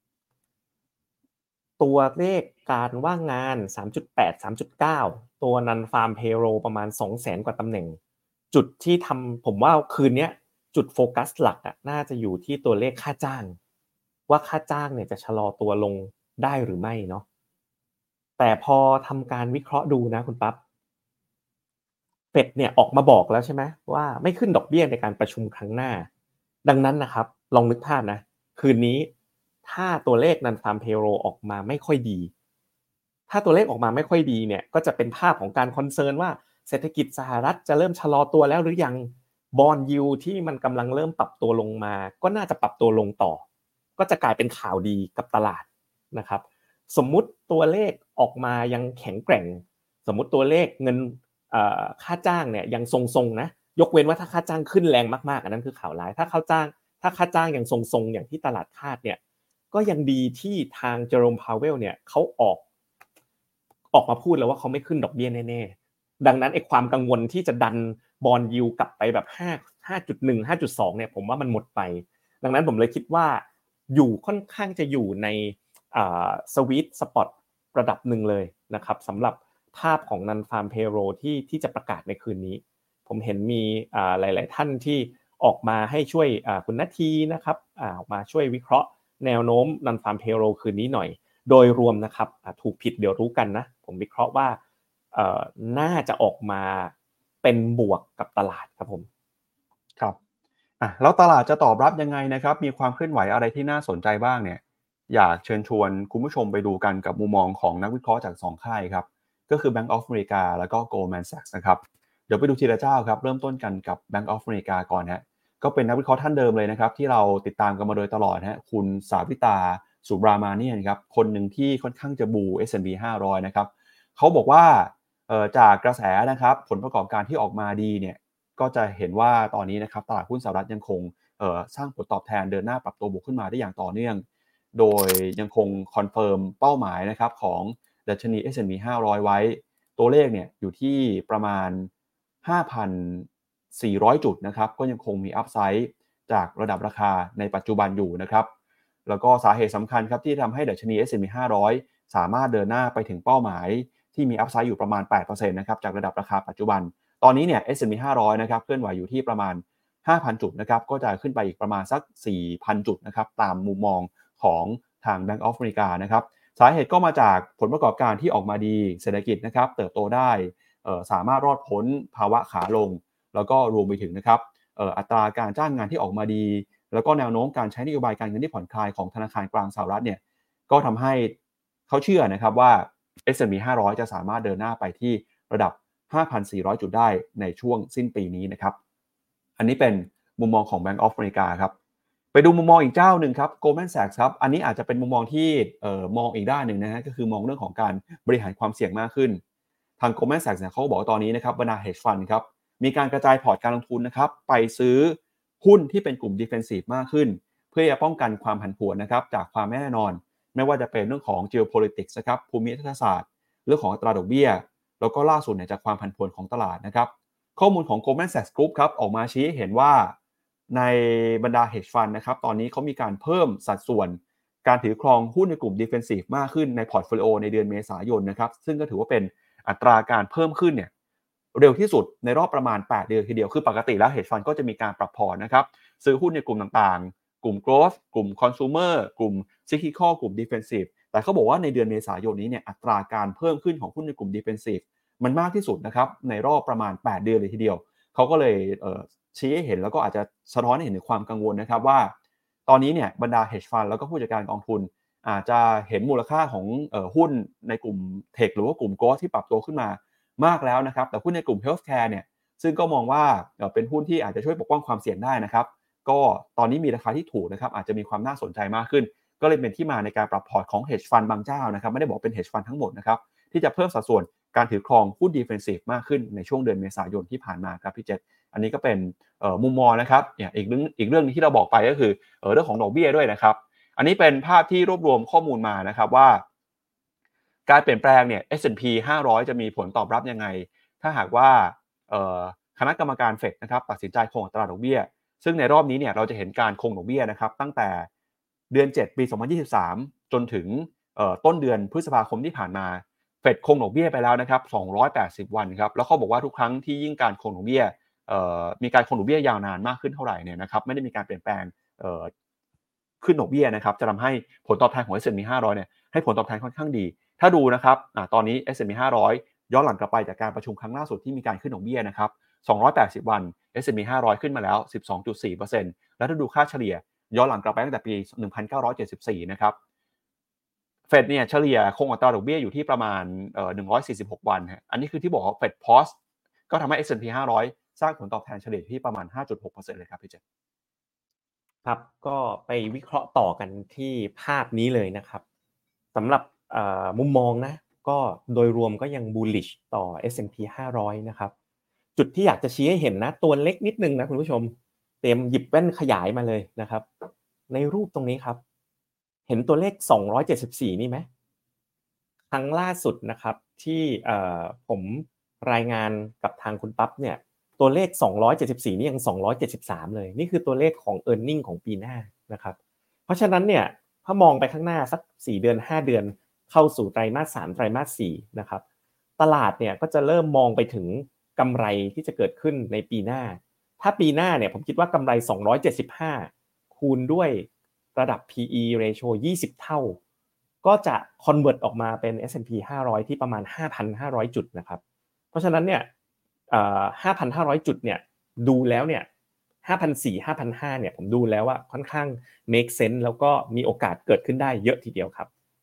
ตัวเลขการว่างงาน สามจุดแปด สามจุดเก้า ตัว non farm payroll ประมาณ สองแสน กว่าตำแหน่งจุดที่ทำผมว่าคืนนี้จุดโฟกัสหลักอ่ะน่าจะอยู่ที่ตัวเลขค่าจ้างว่าค่าจ้างเนี่ยจะชะลอตัวลงได้หรือไม่เนาะแต่พอทำการวิเคราะห์ดูนะคุณปั๊บเฟดเนี่ยออกมาบอกแล้วใช่ไหมว่าไม่ขึ้นดอกเบี้ยในการประชุมครั้งหน้าดังนั้นนะครับลองนึกภาพนะคืนนี้ถ้าตัวเลข non farm payroll ออกมาไม่ค่อยดีถ้าตัวเลขออกมาไม่ค่อยดีเนี่ยก็จะเป็นภาพของการคอนเซิร์นว่าเศรษฐกิจสหรัฐจะเริ่มชะลอตัวแล้วหรือยังบอนด์ยิลด์ที่มันกำลังเริ่มปรับตัวลงมาก็น่าจะปรับตัวลงต่อก็จะกลายเป็นข่าวดีกับตลาดนะครับสมมุติตัวเลขออกมายังแข็งแกร่งสมมุติตัวเลขเงินค่าจ้างเนี่ยยังทรงๆนะยกเว้นว่าถ้าค่าจ้างขึ้นแรงมากๆอันนั้นคือข่าวร้ายถ้าค่าจ้างถ้าค่าจ้างยังทรงๆอย่างที่ตลาดคาดเนี่ยก็ยังดีที่ทางเจอโรมพาวเวลเนี่ยเขาออกออกมาพูดแล้วว่าเขาไม่ขึ้นดอกเบี้ยแน่ๆดังนั้นไอ้ความกังวลที่จะดันบอนด์ยิลด์กลับไปแบบห้า ห้าจุดหนึ่ง ห้าจุดสองเนี่ยผมว่ามันหมดไปดังนั้นผมเลยคิดว่าอยู่ค่อนข้างจะอยู่ในอ่าสวีทสปอตระดับหนึ่งเลยนะครับสำหรับภาพของ non farm payroll ที่ที่จะประกาศในคืนนี้ผมเห็นมีอ่าหลายๆท่านที่ออกมาให้ช่วยอ่าคุณณทีนะครับอ่าออกมาช่วยวิเคราะห์แนวโน้ม non farm payroll คืนนี้หน่อยโดยรวมนะครับอ่าถูกผิดเดี๋ยวรู้กันนะผมวิเคราะห์ว่าเอ่อน่าจะออกมาเป็นบวกกับตลาดครับผมครับอ่ะแล้วตลาดจะตอบรับยังไงนะครับมีความเคลื่อนไหวอะไรที่น่าสนใจบ้างเนี่ยอยากเชิญชวนคุณผู้ชมไปดูกันกับมุมมองของนักวิเคราะห์จากสองค่ายครับก็คือ Bank of America แล้วก็ Goldman Sachs นะครับเดี๋ยวไปดูทีละเจ้าครับเริ่มต้นกันกับ Bank of America ก่อนฮะก็เป็นนักวิเคราะห์ท่านเดิมเลยนะครับที่เราติดตามกันมาโดยตลอดฮะคุณสาวิตาสุบรามาเนียนครับคนหนึ่งที่ค่อนข้างจะบู เอส แอนด์ พี ห้าร้อยนะครับเขาบอกว่าเอ่อจากกระแสนะครับผลประกอบการที่ออกมาดีเนี่ยก็จะเห็นว่าตอนนี้นะครับตลาดหุ้นสหรัฐยังคงเอ่อสร้างผลตอบแทนเดินหน้าปรับตัวบวกขึ้นมาได้อย่างต่อเนื่องโดยยังคงคอนเฟิร์มเป้าหมายนะครับของดัชนี เอส แอนด์ พี ห้าร้อยไว้ตัวเลขเนี่ยอยู่ที่ประมาณ ห้าพันสี่ร้อย จุดนะครับก็ยังคงมีอัพไซด์จากระดับราคาในปัจจุบันอยู่นะครับแล้วก็สาเหตุสำคัญครับที่ทำให้ดัชนี เอส แอนด์ พี ห้าร้อยสามารถเดินหน้าไปถึงเป้าหมายที่มีอัพไซด์อยู่ประมาณ แปดเปอร์เซ็นต์ นะครับจากระดับราคาปัจจุบันตอนนี้เนี่ย เอส แอนด์ พี ห้าร้อยนะครับเคลื่อนไหวอยู่ที่ประมาณห้าพัน จุดนะครับก็จะขึ้นไปอีกประมาณสัก สี่พัน จุดนะครับตามมุมมองของทาง Bank of America นะครับสาเหตุก็มาจากผลประกอบการที่ออกมาดีเศรษฐกิจนะครับเติบโตได้สามารถรอดพ้นภาวะขาลงแล้วก็รวมไปถึงนะครับอัตราการจ้างงานที่ออกมาดีแล้วก็แนวโน้มการใช้นโยบายการเงินที่ผ่อนคลายของธนาคารกลางสหรัฐเนี่ยก็ทำให้เขาเชื่อนะครับว่า เอส แอนด์ พี ห้าร้อยจะสามารถเดินหน้าไปที่ระดับ ห้าพันสี่ร้อย จุดได้ในช่วงสิ้นปีนี้นะครับอันนี้เป็นมุมมองของ Bank of America ครับไปดูมุมมองอีกเจ้าหนึ่งครับ Goldman Sachs ครับอันนี้อาจจะเป็นมุมมองที่เอ่อมองอีกด้านหนึ่งนะฮะก็คือมองเรื่องของการบริหารความเสี่ยงมากขึ้นทาง Goldman Sachs เนี่ยเขาบอกตอนนี้นะครับบรรดา hedge fund ครับมีการกระจายพอร์ตการลงทุนนะครับไปซื้อหุ้นที่เป็นกลุ่ม defensive มากขึ้นเพื่อจะป้องกันความผันผวนนะครับจากความไม่แน่นอนไม่ว่าจะเป็นเรื่องของ geopolitics นะครับภูมิรัฐศาสตร์เรื่องของอัตราดอกเบี้ยแล้วก็ล่าสุดเนี่ยจากความผันผวนของตลาดนะครับข้อมูลของ Goldman Sachs Group ครับออกมาชี้ให้เห็นว่าในบรรดา hedge fund นะครับตอนนี้เขามีการเพิ่มสัดส่วนการถือครองหุ้นในกลุ่ม defensive มากขึ้นในพอร์ตโฟลิโอในเดือนเมษายนนะครับซึ่งก็ถือว่าเป็นอัตราการเพิ่มขึ้นเนี่ยเร็วที่สุดในรอบประมาณแปดเดือนทีเดียวคือปกติแล้ว hedge fund ก็จะมีการปรับพอร์ตนะครับซื้อหุ้นในกลุ่มต่างๆกลุ่ม growth กลุ่ม consumer กลุ่ม cyclical กลุ่ม defensive แต่เขาบอกว่าในเดือนเมษายนนี้เนี่ยอัตราการเพิ่มขึ้นของหุ้นในกลุ่ม defensive มันมากที่สุดนะครับในรอบประมาณแปดเดือนเลยทีเดียวเขาก็เลยเอ่อชี้ให้เห็นแล้วก็อาจจะสะท้อนให้เห็นถึงความกังวลนะครับว่าตอนนี้เนี่ยบรรดา hedge fund แล้วก็ผู้จัดการกองทุนอาจจะเห็นมูลค่าของเอ่อหุ้นในกลุ่ม tech หรือว่ากลุ่ม growth ที่ปรับตัวขึ้นมามากแล้วนะครับแต่หุ้นในกลุ่ม healthcare เนี่ยซึ่งก็มองว่าเอ่อเป็นหุ้นที่อาจจะช่วยปกป้องความเสี่ยงได้นะครับก็ตอนนี้มีราคาที่ถูกนะครับอาจจะมีความน่าสนใจมากขึ้นก็เลยเป็นที่มาในการปรับพอร์ตของ hedge fund บางเจ้านะครับไม่ได้บอกเป็น hedge fund ทั้งหมดนะครับที่จะเพิ่มสัดส่วนการถือครองหุ้น defensive มากขึ้นในช่วงเดือนเมษายนที่ผ่านมาครับพี่เจษอันนี้ก็เป็นมุมมองนะครับอีกเรื่องอีกเรื่องนึงที่เราบอกไปก็คือเรื่องของดอกเบี้ยด้วยนะครับอันนี้เป็นภาพที่รวบรวมข้อมูลมานะครับว่าการเปลี่ยนแปลงเนี่ย เอส แอนด์ พี ห้าร้อยจะมีผลตอบรับยังไงถ้าหากว่าคณะกรรมการเฟดนะครับตัดสินใจคงอัตราดอกเบี้ยซึ่งในรอบนี้เนี่ยเราจะเห็นการคงดอกเบี้ยนะครับตั้งแต่เดือนเจ็ดปีสองพันยี่สิบสามจนถึงต้นเดือนพฤษภาคมที่ผ่านมาเฟดคงดอกเบี้ยไปแล้วนะครับสองร้อยแปดสิบวันครับแล้วเขาบอกว่าทุกครั้งที่ยิ่งการคงดอกเบี้ยมีการคงดอกเบี้ยยาวนานมากขึ้นเท่าไหร่เนี่ยนะครับไม่ได้มีการเปลี่ยนแปลงขึ้นดอกเบี้ยนะครับจะทำให้ผลตอบแทนของ เอส แอนด์ พี ห้าร้อยเนี่ยให้ผลตอบแทนค่อนข้างดีถ้าดูนะครับตอนนี้ เอส แอนด์ พี ห้าร้อยย้อนหลังกลับไปจากการประชุมครั้งล่าสุดที่มีการขึ้นดอกเบี้ยนะครับสองร้อยแปดสิบวัน เอส แอนด์ พี ห้าร้อยขึ้นมาแล้ว สิบสองจุดสี่เปอร์เซ็นต์ แล้วถ้าดูค่าเฉลี่ยย้อนหลังกลับไปตั้งแต่ปีหนึ่งพันเก้าร้อยเจ็ดสิบสี่นะครับเฟดเนี่ยเฉลี่ยคงอัตราดอกเบี้ยอยู่ที่ประมาณเอ่อหนึ่งร้อยสี่สิบหกวันฮะอันนี้คือที่บอกว่าเฟดพอสก็ทำให้ เอส แอนด์ พี ห้าร้อยสร้างผลตอบแทนเฉลี่ยที่ประมาณ ห้าจุดหกเปอร์เซ็นต์ เลยครับพี่เจษครับก็ไปวิเคราะห์ต่อกันที่ภาพนี้เลยนะครับสำหรับมุมมองนะก็โดยรวมก็ยัง bullish ต่อ เอส แอนด์ พี ห้าร้อยนะครับจุดที่อยากจะชี้ให้เห็นนะตัวเล็กนิดนึงนะคุณผู้ชมเตรียมหยิบแว่นขยายมาเลยนะครับในรูปตรงนี้ครับเห็นตัวเลขสองร้อยเจ็ดสิบสี่นี่ไหมครั้งล่าสุดนะครับที่ผมรายงานกับทางคุณปั๊บเนี่ยตัวเลขสองร้อยเจ็ดสิบสี่นี่ยังสองร้อยเจ็ดสิบสามเลยนี่คือตัวเลขของ earning ของปีหน้านะครับเพราะฉะนั้นเนี่ยถ้ามองไปข้างหน้าสักสี่เดือนห้าเดือนเข้าสู่ไตรมาสสามไตรมาสสี่นะครับตลาดเนี่ยก็จะเริ่มมองไปถึงกำไรที่จะเกิดขึ้นในปีหน้าถ้าปีหน้าเนี่ยผมคิดว่ากำไรสองร้อยเจ็ดสิบห้าคูณด้วยระดับ พี อี ratio ยี่สิบเท่าก็จะ convert ออกมาเป็น เอส แอนด์ พี ห้าร้อยที่ประมาณ ห้าพันห้าร้อย จุดนะครับเพราะฉะนั้นเนี่ยเอ่อ ห้าพันห้าร้อย จุดเนี่ยดูแล้วเนี่ย ห้าพันสี่ร้อย ห้าพันห้าร้อย เนี่ยผมดูแล้วว่าค่อนข้าง make sense แล้วก็มีโอกาสเกิดขึ้นได้เยอะทีเดียวครับ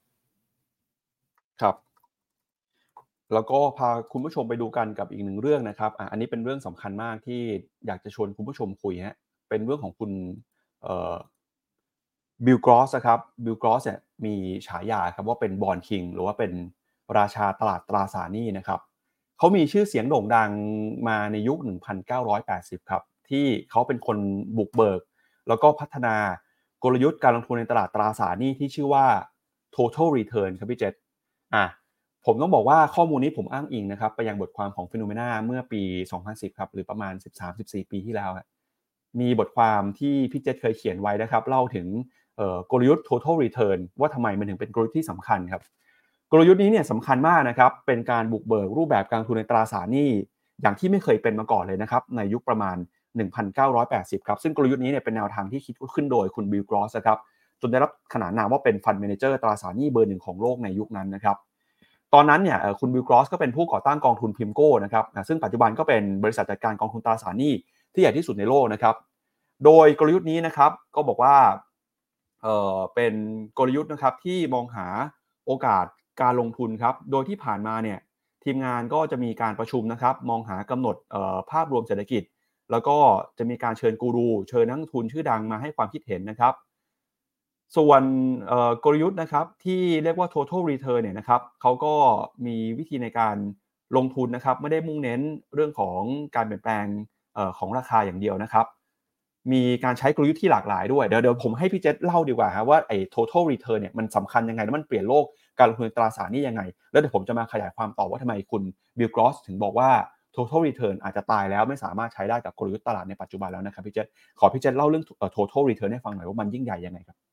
ครับแล้วก็พาคุณผู้ชมไปดูกันกับอีกหนึ่งเรื่องนะครับอ่ะอันนี้เป็นเรื่องสำคัญมากที่อยากจะชวนคุณผู้ชมคุยฮะเป็นเรื่องของคุณเอ่อบิลกรอสครับบิลกรอสเนี่ยมีฉายาครับว่าเป็นบอนด์คิงหรือว่าเป็นราชาตลาดตราสารหนี้นะครับเขามีชื่อเสียงโด่งดังมาในยุคหนึ่งพันเก้าร้อยแปดสิบครับที่เขาเป็นคนบุกเบิกแล้วก็พัฒนากลยุทธ์การลงทุนในตลาดตราสารหนี้ที่ชื่อว่า total return ครับพี่เจษอ่ะผมต้องบอกว่าข้อมูลนี้ผมอ้างอิงนะครับไปยังบทความของ Phenomena เมื่อปีสองพันสิบครับหรือประมาณ สิบสามถึงสิบสี่ ปีที่แล้วมีบทความที่พี่เจษเคยเขียนไว้นะครับเล่าถึงกลยุทธ์ total return ว่าทำไมมันถึงเป็นกลยุทธ์ที่สำคัญครับกลยุทธ์นี้เนี่ยสำคัญมากนะครับเป็นการบุกเบิกรูปแบบการลงทุนในตราสารหนี้อย่างที่ไม่เคยเป็นมาก่อนเลยนะครับในยุคประมาณหนึ่งพันเก้าร้อยแปดสิบ ครับซึ่งกลยุทธ์นี้เนี่ยเป็นแนวทางที่คิดขึ้นโดยคุณบิลกรอสนะครับจนได้รับขนานนามว่าเป็นฟันด์แมเนเจอร์ตราสารหนี้เบอร์หนึ่งของโลกในยุคนั้นนะครับตอนนั้นเนี่ยคุณบิลกรอสก็เป็นผู้ก่อตั้งกองทุนพิมโก้นะครับซึ่งปัจจุบันก็เป็นบริษัทจัดการกองทุนตราสารหนี้ที่ใหญ่ที่สุดในโลกนะครับโดยกลยุทธ์นี้นะครับก็บอกว่าเอ่อเป็นกลยุทธ์นะครับที่มองหาโอกาสการลงทุนครับโดยที่ผ่านมาเนี่ยทีมงานก็จะมีการประชุมนะครับมองหากำหนดภาพรวมเศรษฐกิจแล้วก็จะมีการเชิญกูรูเชิญนักลงทุนชื่อดังมาให้ความคิดเห็นนะครับส่วนกลยุทธ์นะครับที่เรียกว่า total return เนี่ยนะครับเขาก็มีวิธีในการลงทุนนะครับไม่ได้มุ่งเน้นเรื่องของการเปลี่ยนแปลงของราคาอย่างเดียวนะครับมีการใช้กลยุทธ์ที่หลากหลายด้วยเดี๋ยวเดี๋ยวผมให้พี่เจษเล่าดีกว่าครับว่าไอ้ total return เนี่ยมันสำคัญยังไงแล้วมันเปลี่ยนโลกการลงทุนตราสารหนี้ยังไงแล้วเดี๋ยวผมจะมาขยายความต่อว่าทำไมคุณบิลกรอสถึงบอกว่า total return อาจจะตายแล้วไม่สามารถใช้ได้กับกลยุทธ์ตลาดในปัจจุบันแล้วนะครับพี่เจษขอพี่เจษเล่าเรื่อง total return ให้ฟังหน่อยว่ามันยิ่งใหญ่ยังไงครับ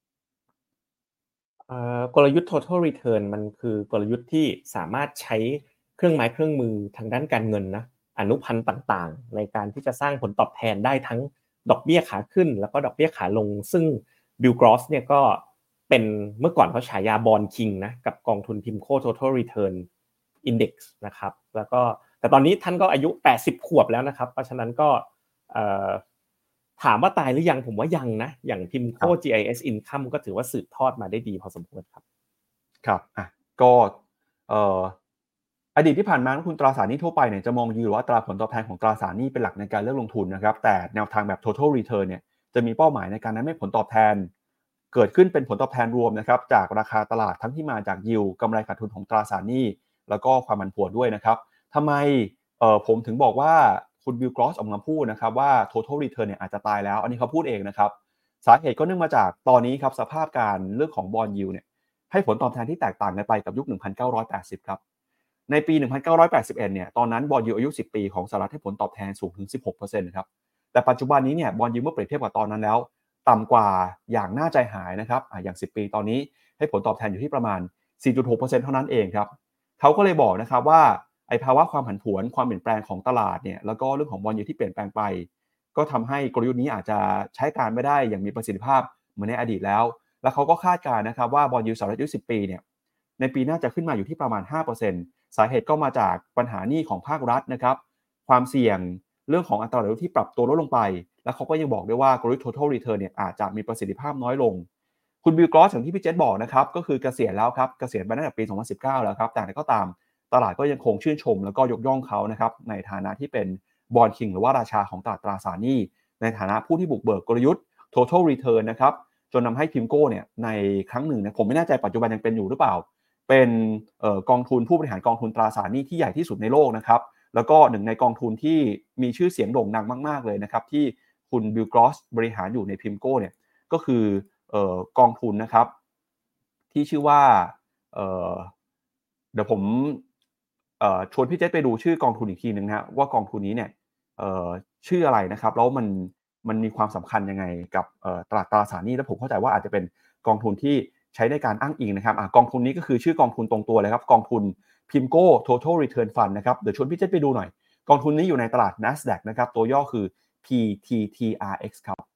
เอ่อกลยุทธ์ total return มันคือกลยุทธ์ที่สามารถใช้เครื่องไม้เครื่องมือทางด้านการเงินนะอนุพันธ์ต่างๆในการที่จะสร้างผลตอบแทนได้ทั้งดอกเบี้ยขาขึ้นแล้วก็ดอกเบี้ยขาลงซึ่งบิลกรอสเนี่ยก็เป็นเมื่อก่อนเขาฉายาบอนด์คิงนะกับกองทุน PIMCO Total Return Index นะครับแล้วก็แต่ตอนนี้ท่านก็อายุแปดสิบขวบแล้วนะครับเพราะฉะนั้นก็เอ่อถามว่าตายหรือยังผมว่ายังนะอย่าง PIMCO จี ไอ เอส Income ก็ถือว่าสืบทอดมาได้ดีพอสมควรครับครับอ่ะก็เอ่ออดีตที่ผ่านมานักลงทุนตราสารหนี้ทั่วไปเนี่ยจะมองยิวหรือว่าอัตราผลตอบแทนของตราสารหนี้เป็นหลักในการเลือกลงทุนนะครับแต่แนวทางแบบ total return เนี่ยจะมีเป้าหมายในการนำให้ผลตอบแทนเกิดขึ้นเป็นผลตอบแทนรวมนะครับจากราคาตลาดทั้งที่มาจากยิวกำไรขาดทุนของตราสารหนี้แล้วก็ความผันผวนด้วยนะครับทำไมเอ่อผมถึงบอกว่าคุณบิลกรอสออกมาพูดนะครับว่า total return เนี่ยอาจจะตายแล้วอันนี้เขาพูดเองนะครับสาเหตุก็เนื่องมาจากตอนนี้ครับสภาพการเรื่องของบอนด์ยิลด์เนี่ยให้ผลตอบแทนที่แตกต่างกันไปกับยุคหนึ่งพันเก้าร้อยแปดสิบครับในปีหนึ่งพันเก้าร้อยแปดสิบเอ็ดเนี่ยตอนนั้นบอนด์ยิลด์อายุสิบปีของสหรัฐให้ผลตอบแทนสูงถึง สิบหกเปอร์เซ็นต์ ครับแต่ปัจจุบันนี้เนี่ยบอนด์ยิลด์เมื่อเปรียบเทียบกับตอนนั้นแล้วต่ำกว่าอย่างน่าใจหายนะครับอ่ะอย่างสิบปีตอนนี้ให้ผลตอบแทนอยู่ที่ประมาณ สี่จุดหกเปอร์เซ็นต์ เท่านั้นเองครับเขาก็เลยบอกนะครับว่าไอ้ภาวะความผันผวนความเปลี่ยนแปลงของตลาดเนี่ยแล้วก็เรื่องของบอนด์ยิลด์ที่เปลี่ยนแปลงไปก็ทำให้กลยุทธ์นี้อาจจะใช้การไม่ได้อย่างมีประสิทธิภาพเหมือนในอดีตแล้วแล้วเขาก็คาดการณ์นะครับว่าบอนด์ยิลด์สหรัฐอายุสิบปีเนี่ยในปีหน้าจะขึ้นมาอยู่ที่ประมาณ ห้าเปอร์เซ็นต์ สาเหตุก็มาจากปัญหาหนี้ของภาครัฐนะครับความเสี่ยงเรื่องของอัตราดอกเบี้ยที่ปรับตัวลดลงไปแล้วเขาก็ยังบอกด้วยว่ากลยุทธ์ total return เนี่ยอาจจะมีประสิทธิภาพน้อยลงคุณบิลกรอสอย่างที่พี่เจษบอกนะครับก็คือเกษียณแล้วครับเกษียณไปตั้งแต่ปีสองพันสิบเก้าแล้วครับแต่ก็ตามตลาดก็ยังคงชื่นชมแล้วก็ยกย่องเขานะครับในฐานะที่เป็นบอนด์คิงหรือว่าราชาของตลาดตราสารหนี้ในฐานะผู้ที่บุกเบิกกลยุทธ์ total return นะครับจนทำให้ PIMCO เนี่ยในครั้งหนึ่งนะผมไม่แน่ใจปัจจุบันยังเป็นอยู่หรือเปล่าเป็นเอ่อกองทุนผู้บริหารกองทุนตราสารหนี้ที่ใหญ่ที่สุดในโลกนะครับแล้วก็หนึ่งในกองทุนที่มีชื่อเสียงโด่งดังมากๆเลยนะครับที่คุณบิลกรอสบริหารอยู่ใน PIMCO เนี่ยก็คือเอ่อกองทุนนะครับที่ชื่อว่าเอ่อเดี๋ยวผมเอ่อชวนพี่เจษไปดูชื่อกองทุนอีกทีนึงนะว่ากองทุนนี้เนี่ยเอ่อชื่ออะไรนะครับแล้วมันมันมีความสำคัญยังไงกับเอ่อตลาดตราสารหนี้แล้วผมเข้าใจว่าอาจจะเป็นกองทุนที่ใช้ในการอ้างอิงนะครับอ่ะกองทุนนี้ก็คือชื่อกองทุนตรงตัวเลยครับกองทุน PIMCO Total Return Fund นะครับเดี๋ยวชวนพี่เจษไปดูหน่อยกองทุนนี้อยู่ในตลาด NASDAQ นะครับตัวย่อคือ พี ที ที อาร์ เอ็กซ์ ครับ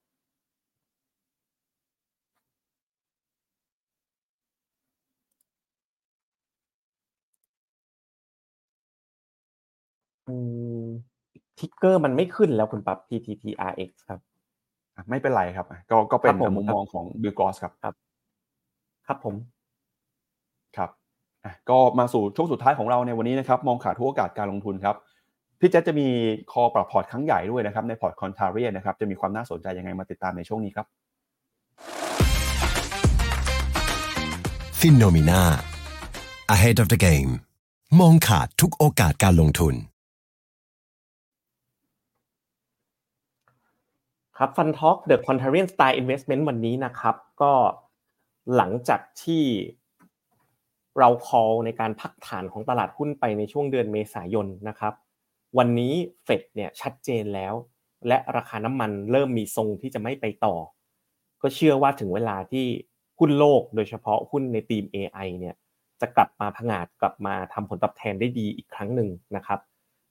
อืมทิกเกอร์มันไม่ขึ้นแล้วคุณปั๊บ พี ที ที อาร์ เอ็กซ์ ครับไม่เป็นไรครับก็ก็เป็นมุมมองของบิลกรอสครับครับครับผมครับก็มาสู่ช่วงสุดท้ายของเราในวันนี้นะครับมองขาดทุกโอกาสการลงทุนครับพี่แจ๊จะมีคอปรับพอร์ตครั้งใหญ่ด้วยนะครับในพอร์ตคอนทราเรียนะครับจะมีความน่าสนใจยังไงมาติดตามในช่วงนี้ครับ Phenomena Ahead of the Game มองขาดทุกโอกาสการลงทุนครับ Fund Talk The Contrarian Style Investment วันนี้นะครับก็หลังจากที่เรา call ในการพักฐานของตลาดหุ้นไปในช่วงเดือนเมษายนนะครับวันนี้เฟดเนี่ยชัดเจนแล้วและราคาน้ำมันเริ่มมีทรงที่จะไม่ไปต่อก็เชื่อว่าถึงเวลาที่หุ้นโลกโดยเฉพาะหุ้นในธีม เอ ไอ เนี่ยจะกลับมาผงาดกลับมาทำผลตอบแทนได้ดีอีกครั้งหนึ่งนะครับ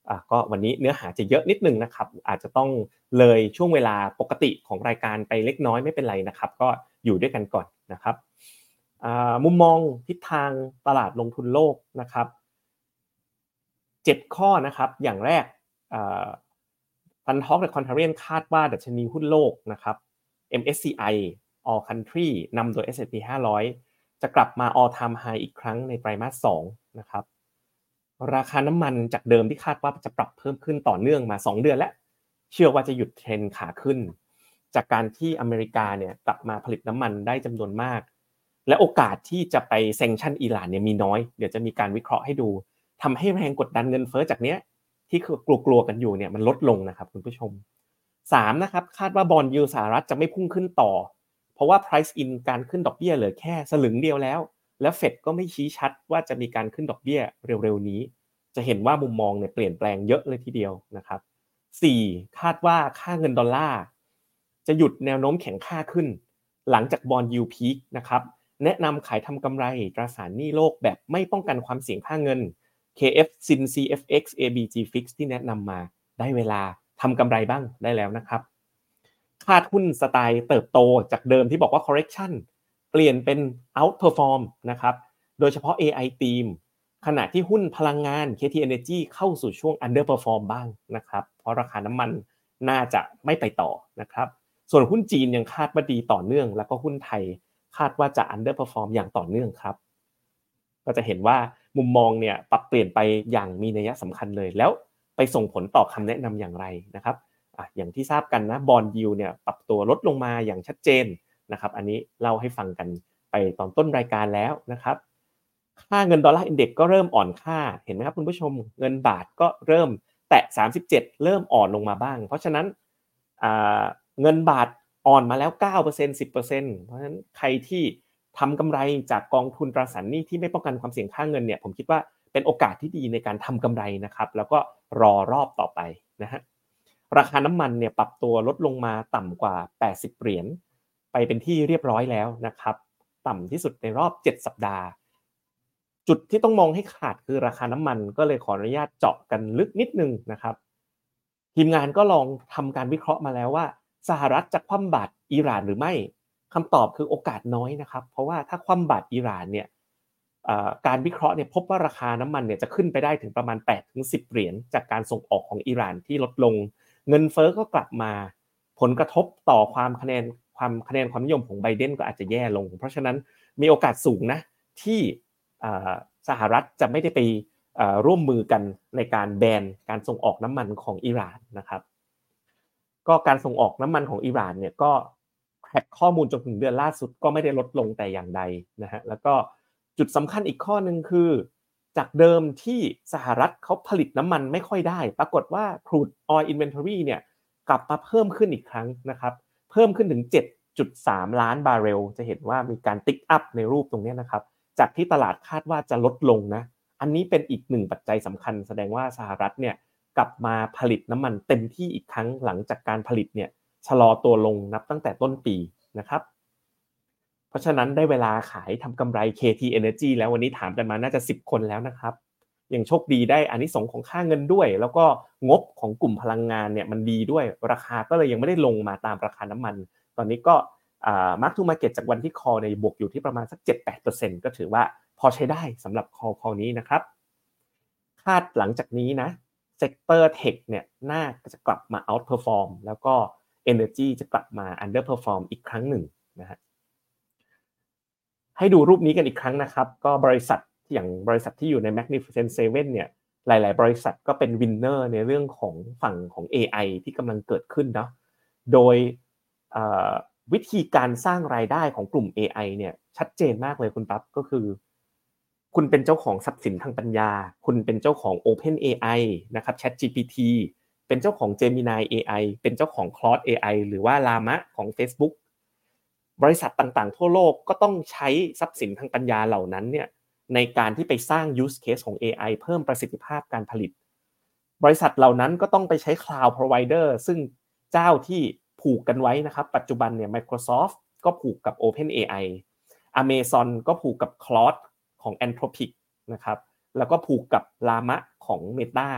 อ่ะก็วันนี้เนื้อหาจะเยอะนิดนึงนะครับอาจจะต้องเลยช่วงเวลาปกติของรายการไปเล็กน้อยไม่เป็นไรนะครับก็อยู่ด้วยกันก่อนนะครับมุมมองทิศทางตลาดลงทุนโลกนะครับเจ็ดข้อนะครับอย่างแรกฟันท็อกกับคอนเทเรียนคาดว่าดัชนีหุ้นโลกนะครับ เอ็ม เอส ซี ไอ All Country นำโดย เอส แอนด์ พี ห้าร้อยจะกลับมา All Time High อีกครั้งในไตรมาสสองนะครับราคาน้ำมันจากเดิมที่คาดว่าจะปรับเพิ่มขึ้นต่อเนื่องมาสองเดือนแล้วเชื่อว่าจะหยุดเทรนด์ขาขึ้นจากการที่อเมริกาเนี่ยกลับมาผลิตน้ำมันได้จำนวนมากและโอกาสที่จะไปแซงชั่นอิหร่านเนี่ยมีน้อยเดี๋ยวจะมีการวิเคราะห์ให้ดูทำให้แรงกดดันเงินเฟ้อจากเนี้ยที่กลัวๆกันอยู่เนี่ยมันลดลงนะครับคุณผู้ชมสามนะครับคาดว่าบอนด์ยิลด์สหรัฐจะไม่พุ่งขึ้นต่อเพราะว่า price in การขึ้นดอกเบี้ยเหลือแค่สลึงเดียวแล้วและเฟดก็ไม่ชี้ชัดว่าจะมีการขึ้นดอกเบี้ยเร็วๆนี้จะเห็นว่ามุมมองเนี่ยเปลี่ยนแปลงเยอะเลยทีเดียวนะครับสี่คาดว่าค่าเงินดอลลาร์จะหยุดแนวโน้มแข็งค่าขึ้นหลังจากบอนด์ยิลด์พีคนะครับแนะนำขายทำกำไรตราสารหนี้โลกแบบไม่ป้องกันความเสี่ยงค่าเงิน เค เอฟ ซิน ซี เอฟ เอ็กซ์ เอ บี จี Fix ที่แนะนำมาได้เวลาทำกำไรบ้างได้แล้วนะครับคาดหุ้นสไตล์เติบโตจากเดิมที่บอกว่า correction เปลี่ยนเป็น outperform นะครับโดยเฉพาะ เอ ไอ theme ขณะที่หุ้นพลังงาน เค ที Energy เข้าสู่ช่วง underperform บ้างนะครับเพราะราคาน้ำมันน่าจะไม่ไปต่อนะครับส่วนหุ้นจีนยังคาดว่าดีต่อเนื่องแล้วก็หุ้นไทยคาดว่าจะ underperform อย่างต่อเนื่องครับก็จะเห็นว่ามุมมองเนี่ยปรับเปลี่ยนไปอย่างมีนัยสำคัญเลยแล้วไปส่งผลต่อคำแนะนำอย่างไรนะครับอ่ะอย่างที่ทราบกันนะบอนด์ยิลด์เนี่ยปรับตัวลดลงมาอย่างชัดเจนนะครับอันนี้เล่าให้ฟังกันไปตอนต้นรายการแล้วนะครับค่าเงินดอลลาร์อินเด็กซ์ก็เริ่มอ่อนค่าเห็นไหมครับคุณผู้ชมเงินบาทก็เริ่มแตะสามสิบเจ็ดเริ่มอ่อนลงมาบ้างเพราะฉะนั้นอ่าเงินบาทอ่อนมาแล้ว เก้าเปอร์เซ็นต์ สิบเปอร์เซ็นต์ เพราะฉะนั้นใครที่ทำกำไรจากกองทุนตราสารหนี้ที่ไม่ป้องกันความเสี่ยงค่าเงินเนี่ยผมคิดว่าเป็นโอกาสที่ดีในการทำกำไรนะครับแล้วก็รอรอบต่อไปนะฮะราคาน้ำมันเนี่ยปรับตัวลดลงมาต่ำกว่าแปดสิบเหรียญไปเป็นที่เรียบร้อยแล้วนะครับต่ำที่สุดในรอบเจ็ดสัปดาห์จุดที่ต้องมองให้ขาดคือราคาน้ำมันก็เลยขออนุญาตเจาะกันลึกนิดนึงนะครับทีมงานก็ลองทำการวิเคราะห์มาแล้วว่าสหรัฐจะคว่ำบาตรอิหร่านหรือไม่คำตอบคือโอกาสน้อยนะครับเพราะว่าถ้าคว่ำบาตรอิหร่านเนี่ยการวิเคราะห์เนี่ยพบว่าราคาน้ำมันเนี่ยจะขึ้นไปได้ถึงประมาณ แปดถึงสิบ เหรียญจากการส่งออกของอิหร่านที่ลดลงเงินเฟ้อก็กลับมาผลกระทบต่อความคะแนนความคะแนนความนิยมของไบเดนก็อาจจะแย่ลงเพราะฉะนั้นมีโอกาสสูงนะที่สหรัฐจะไม่ได้ไปร่วมมือกันในการแบนการส่งออกน้ำมันของอิหร่านนะครับก็การส่งออกน้ำมันของอิหร่านเนี่ยก็แทร็กข้อมูลจนถึงเดือนล่าสุดก็ไม่ได้ลดลงแต่อย่างใดนะฮะแล้วก็จุดสำคัญอีกข้อนึงคือจากเดิมที่สหรัฐเขาผลิตน้ำมันไม่ค่อยได้ปรากฏว่า crude oil inventory เนี่ยกลับมาเพิ่มขึ้นอีกครั้งนะครับเพิ่มขึ้นถึง เจ็ดจุดสาม ล้านบาร์เรลจะเห็นว่ามีการติ๊กอัพในรูปตรงนี้นะครับจากที่ตลาดคาดว่าจะลดลงนะอันนี้เป็นอีกหนึ่งปัจจัยสำคัญแสดงว่าสหรัฐเนี่ยกลับมาผลิตน้ำมันเต็มที่อีกครั้งหลังจากการผลิตเนี่ยชะลอตัวลงนับตั้งแต่ต้นปีนะครับเพราะฉะนั้นได้เวลาขายทำกำไร เค ที Energy แล้ววันนี้ถามกันมาน่าจะสิบคนแล้วนะครับยังโชคดีได้อานิสงส์ของค่าเงินด้วยแล้วก็งบของกลุ่มพลังงานเนี่ยมันดีด้วยราคาก็เลยยังไม่ได้ลงมาตามราคาน้ำมันตอนนี้ก็อ่า Mark to Market จากวันที่ call ในบวกอยู่ที่ประมาณสัก เจ็ดถึงแปดเปอร์เซ็นต์ ก็ถือว่าพอใช้ได้สำหรับ call call นี้นะครับคาดหลังจากนี้นะเซกเตอร์เทคเนี่ยน่าจะกลับมา outperform แล้วก็ energy จะกลับมา underperform อีกครั้งหนึ่งนะฮะให้ดูรูปนี้กันอีกครั้งนะครับก็บริษัทอย่างบริษัทที่อยู่ใน Magnificent เซเว่นเนี่ยหลายๆบริษัทก็เป็นวินเนอร์ในเรื่องของฝั่งของ เอ ไอ ที่กำลังเกิดขึ้นเนาะโดยวิธีการสร้างรายได้ของกลุ่ม เอ ไอ เนี่ยชัดเจนมากเลยคุณปั๊บก็คือคุณเป็นเจ้าของทรัพย์สินทางปัญญาคุณเป็นเจ้าของ OpenAI นะครับ ChatGPT เป็นเจ้าของ Gemini เอ ไอ เป็นเจ้าของ Claude เอ ไอ หรือว่า Llama ของ Facebook บริษัทต่างๆทั่วโลกก็ต้องใช้ทรัพย์สินทางปัญญาเหล่านั้นเนี่ยในการที่ไปสร้าง use case ของ เอ ไอ เพิ่มประสิทธิภาพการผลิตบริษัทเหล่านั้นก็ต้องไปใช้ cloud provider ซึ่งเจ้าที่ผูกกันไว้นะครับปัจจุบันเนี่ย Microsoft ก็ผูกกับ OpenAI Amazon ก็ผูกกับ Claude ของ Anthropic นะครับแล้วก็ผูกกับ Llama ของ Meta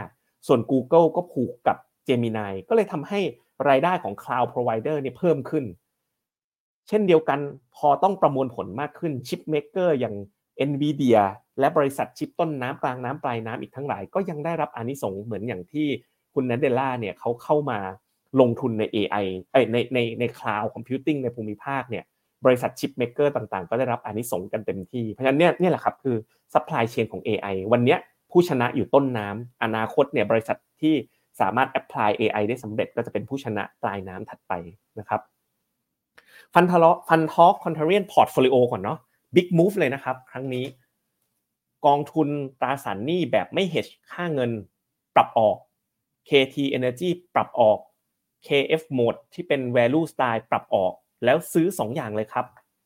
ส่วน Google ก็ผูกกับ Gemini ก็เลยทำให้รายได้ของ Cloud Provider เนี่ยเพิ่มขึ้นเช่นเดียวกันพอต้องประมวลผลมากขึ้น Chip Maker อย่าง Nvidia และบริษัทชิปต้นน้ำกลางน้ำปลายน้ำอีกทั้งหลายก็ยังได้รับอานิสงส์เหมือนอย่างที่คุณนัดเดลล่าเนี่ยเขาเข้ามาลงทุนใน เอ ไอ เอ้ยในในใน Cloud Computing ในภูมิภาคเนี่ยบริษัท Chip Maker ต่างๆก็ได้รับอานิสงส์กันเต็มที่เพราะฉะนั้นเนี่ยเนี่ยแหละครับคือ Supply Chain ของ เอ ไอ วันเนี้ยผู้ชนะอยู่ต้นน้ำอนาคตเนี่ยบริษัทที่สามารถ apply เอ ไอ ได้สำเร็จก็จะเป็นผู้ชนะปลายน้ำถัดไปนะครับฟันทะเลาะฟันทอล์กคอนเทเรียนพอร์ตโฟลิโอก่อนเนาะบิ๊กมูฟเลยนะครับครั้งนี้กองทุนตราสารหนี้แบบไม่ hedge ค่าเงินปรับออก เค ที Energy ปรับออก เค เอฟ Mode ที่เป็น value style ปรับออกแล้วซื้อสองอย่างเลยครับ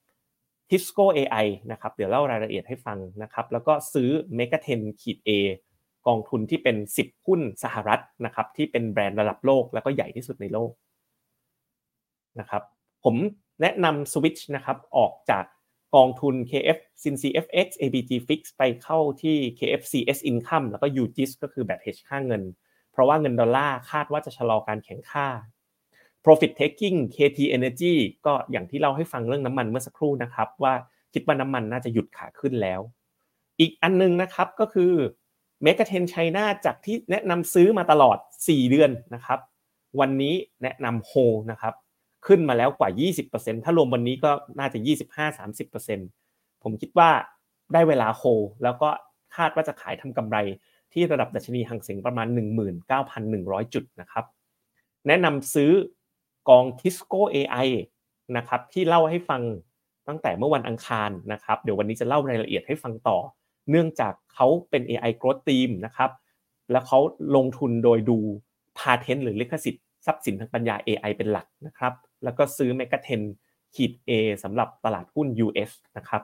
Tisco เอ ไอ นะครับเดี๋ยวเล่ารายละเอียดให้ฟังนะครับแล้วก็ซื้อ Megaten-A กองทุนที่เป็นสิบหุ้นสหรัฐนะครับที่เป็นแบรนด์ระดับโลกแล้วก็ใหญ่ที่สุดในโลกนะครับผมแนะนำสวิตช์นะครับออกจากกองทุน เค เอฟ ซิน ซี เอฟ เอ็กซ์ เอ บี จี Fix ไปเข้าที่ เค เอฟ ซี เอส Income แล้วก็ ยู จี ไอ เอส ก็คือแบบ hedge ค่าเงินเพราะว่าเงินดอลลาร์คาดว่าจะชะลอการแข็งค่า Profit Taking เค ที Energy ก็อย่างที่เล่าให้ฟังเรื่องน้ำมันเมื่อสักครู่นะครับว่าคิดว่าน้ำมันน่าจะหยุดขาขึ้นแล้วอีกอันนึงนะครับก็คือ Megaten China จากที่แนะนำซื้อมาตลอดสี่เดือนนะครับวันนี้แนะนำ Hold นะครับขึ้นมาแล้วกว่า ยี่สิบเปอร์เซ็นต์ ถ้ารวมวันนี้ก็น่าจะ ยี่สิบห้าถึงสามสิบเปอร์เซ็นต์ ผมคิดว่าได้เวลา Hold แล้วก็คาดว่าจะขายทำกำไรที่ระดับดัชนีหางเส็งประมาณ หนึ่งหมื่นเก้าพันหนึ่งร้อย จุดนะครับแนะนำซื้อกอง Tisco เอ ไอ นะครับที่เล่าให้ฟังตั้งแต่เมื่อวันอังคารนะครับเดี๋ยววันนี้จะเล่ารายละเอียดให้ฟังต่อเนื่องจากเขาเป็น เอ ไอ Growth Team นะครับแล้วเขาลงทุนโดยดู Patent หรือลิขสิทธิ์ทรัพย์สินทางปัญญา เอ ไอ เป็นหลักนะครับแล้วก็ซื้อ Megaten-A สำหรับตลาดหุ้น ยู เอส นะครับ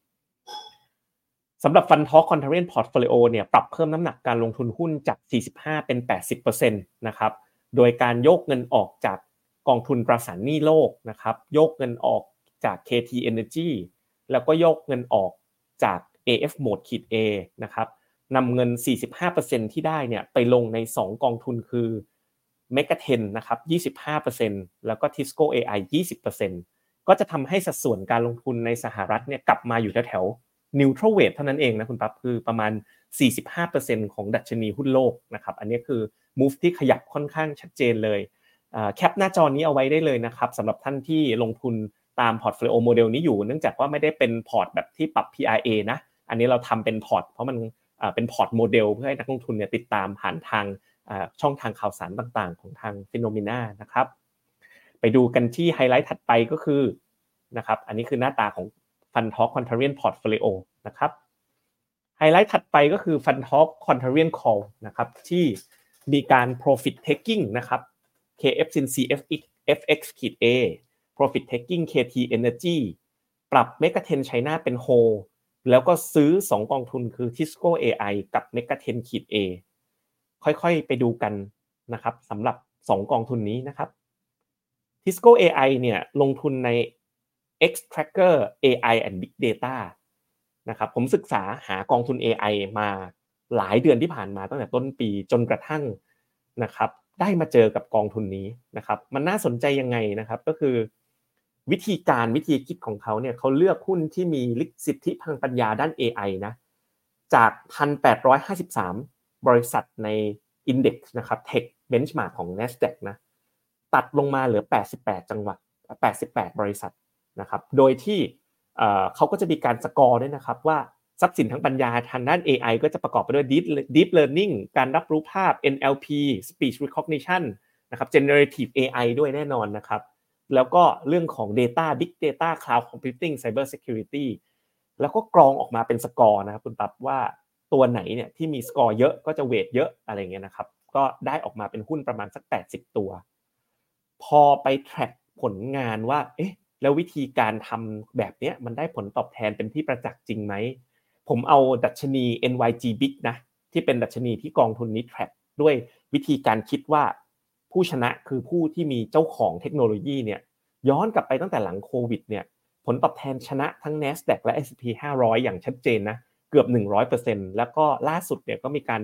สำหรับ Fund Talk Contrarian Portfolio เนี่ยปรับเพิ่มน้ำหนักการลงทุนหุ้นจาก สี่สิบห้า เป็น แปดสิบเปอร์เซ็นต์ นะครับโดยการโยกเงินออกจากกองทุนตราสารหนี้โลกนะครับโยกเงินออกจาก เค ที Energy แล้วก็โยกเงินออกจาก เอ เอฟ Mode-A นะครับนำเงิน สี่สิบห้าเปอร์เซ็นต์ ที่ได้เนี่ยไปลงในสองกองทุนคือ Megaten นะครับ ยี่สิบห้าเปอร์เซ็นต์ แล้วก็ Tisco เอ ไอ ยี่สิบเปอร์เซ็นต์ ก็จะทำให้สัดส่วนการลงทุนในสหรัฐเนี่ยกลับมาอยู่แถวๆ neutral weight เท่านั้นเองนะคุณปั๊บคือประมาณ สี่สิบห้าเปอร์เซ็นต์ ของดัชนีหุ้นโลกนะครับอันนี้คือ move ที่ขยับค่อนข้างชัดเจนเลยแคปหน้าจอนี้เอาไว้ได้เลยนะครับสำหรับท่านที่ลงทุนตาม portfolio model นี้อยู่เนื่องจากว่าไม่ได้เป็นพอร์ตแบบที่ปรับ พี อาร์ เอ นะอันนี้เราทำเป็นพอร์ตเพราะมันเป็นพอร์ตโมเดลเพื่อให้นักลงทุนเนี่ยติดตามผ่านทางช่องทางข่าวสารต่างๆของทาง Phenomena นะครับไปดูกันที่ไฮไลท์ถัดไปก็คือนะครับอันนี้คือหน้าตาของ Fund Talk Contrarian Portfolio นะครับไฮไลท์ถัดไปก็คือ Fund Talk Contrarian Call นะครับที่มีการ Profit Taking นะครับ เค เอฟ ซิน ซี เอฟ เอ็กซ์ เอ Profit Taking เค ที Energy ปรับ Megaten China เป็น Hold แล้วก็ซื้อสองกองทุนคือ Tisco เอ ไอ กับ Megaten-A ค่อยๆไปดูกันนะครับสำหรับสองกองทุนนี้นะครับ Tisco เอ ไอ เนี่ยลงทุนใน Xtracker เอ ไอ and Big Data นะครับผมศึกษาหากองทุน เอ ไอ มาหลายเดือนที่ผ่านมาตั้งแต่ต้นปีจนกระทั่งนะครับได้มาเจอกับกองทุนนี้นะครับมันน่าสนใจยังไงนะครับก็คือวิธีการวิธีคิดของเขาเนี่ยเขาเลือกหุ้นที่มีสิทธิทางปัญญาด้าน เอ ไอ นะจาก หนึ่งพันแปดร้อยห้าสิบสาม บริษัทใน Index นะครับ Tech Benchmark ของ Nasdaq นะตัดลงมาเหลือแปดสิบแปดจังหวัดแปดสิบแปดบริษัทนะครับโดยที่เอ่อเขาก็จะมีการสกอร์ด้วยนะครับว่าทรัพย์สินทางปัญญาทางด้าน เอ ไอ ก็จะประกอบไปด้วย Deep, Deep Learning การรับรู้ภาพ เอ็น แอล พี Speech Recognition นะครับ Generative เอ ไอ ด้วยแน่นอนนะครับแล้วก็เรื่องของ Data Big Data Cloud Computing Cyber Security แล้วก็กรองออกมาเป็นสกอร์นะครับคุณปั๊บว่าตัวไหนเนี่ยที่มีสกอร์เยอะก็จะเวทเยอะอะไรเงี้ยนะครับก็ได้ออกมาเป็นหุ้นประมาณสักแปดสิบตัวพอไป track ผลงานว่าเอ๊ะแล้ววิธีการทำแบบเนี้ยมันได้ผลตอบแทนเป็นที่ประจักษ์จริงไหมผมเอาดัชนี เอ็น วาย จี Big นะที่เป็นดัชนีที่กองทุนนี้ track ด้วยวิธีการคิดว่าผู้ชนะคือผู้ที่มีเจ้าของเทคโนโลยีเนี่ยย้อนกลับไปตั้งแต่หลังโควิดเนี่ยผลตอบแทนชนะทั้ง Nasdaq และ เอส แอนด์ พี ห้าร้อยอย่างชัดเจนนะเกือบ หนึ่งร้อยเปอร์เซ็นต์ แล้วก็ล่าสุดเนี่ยก็มีการป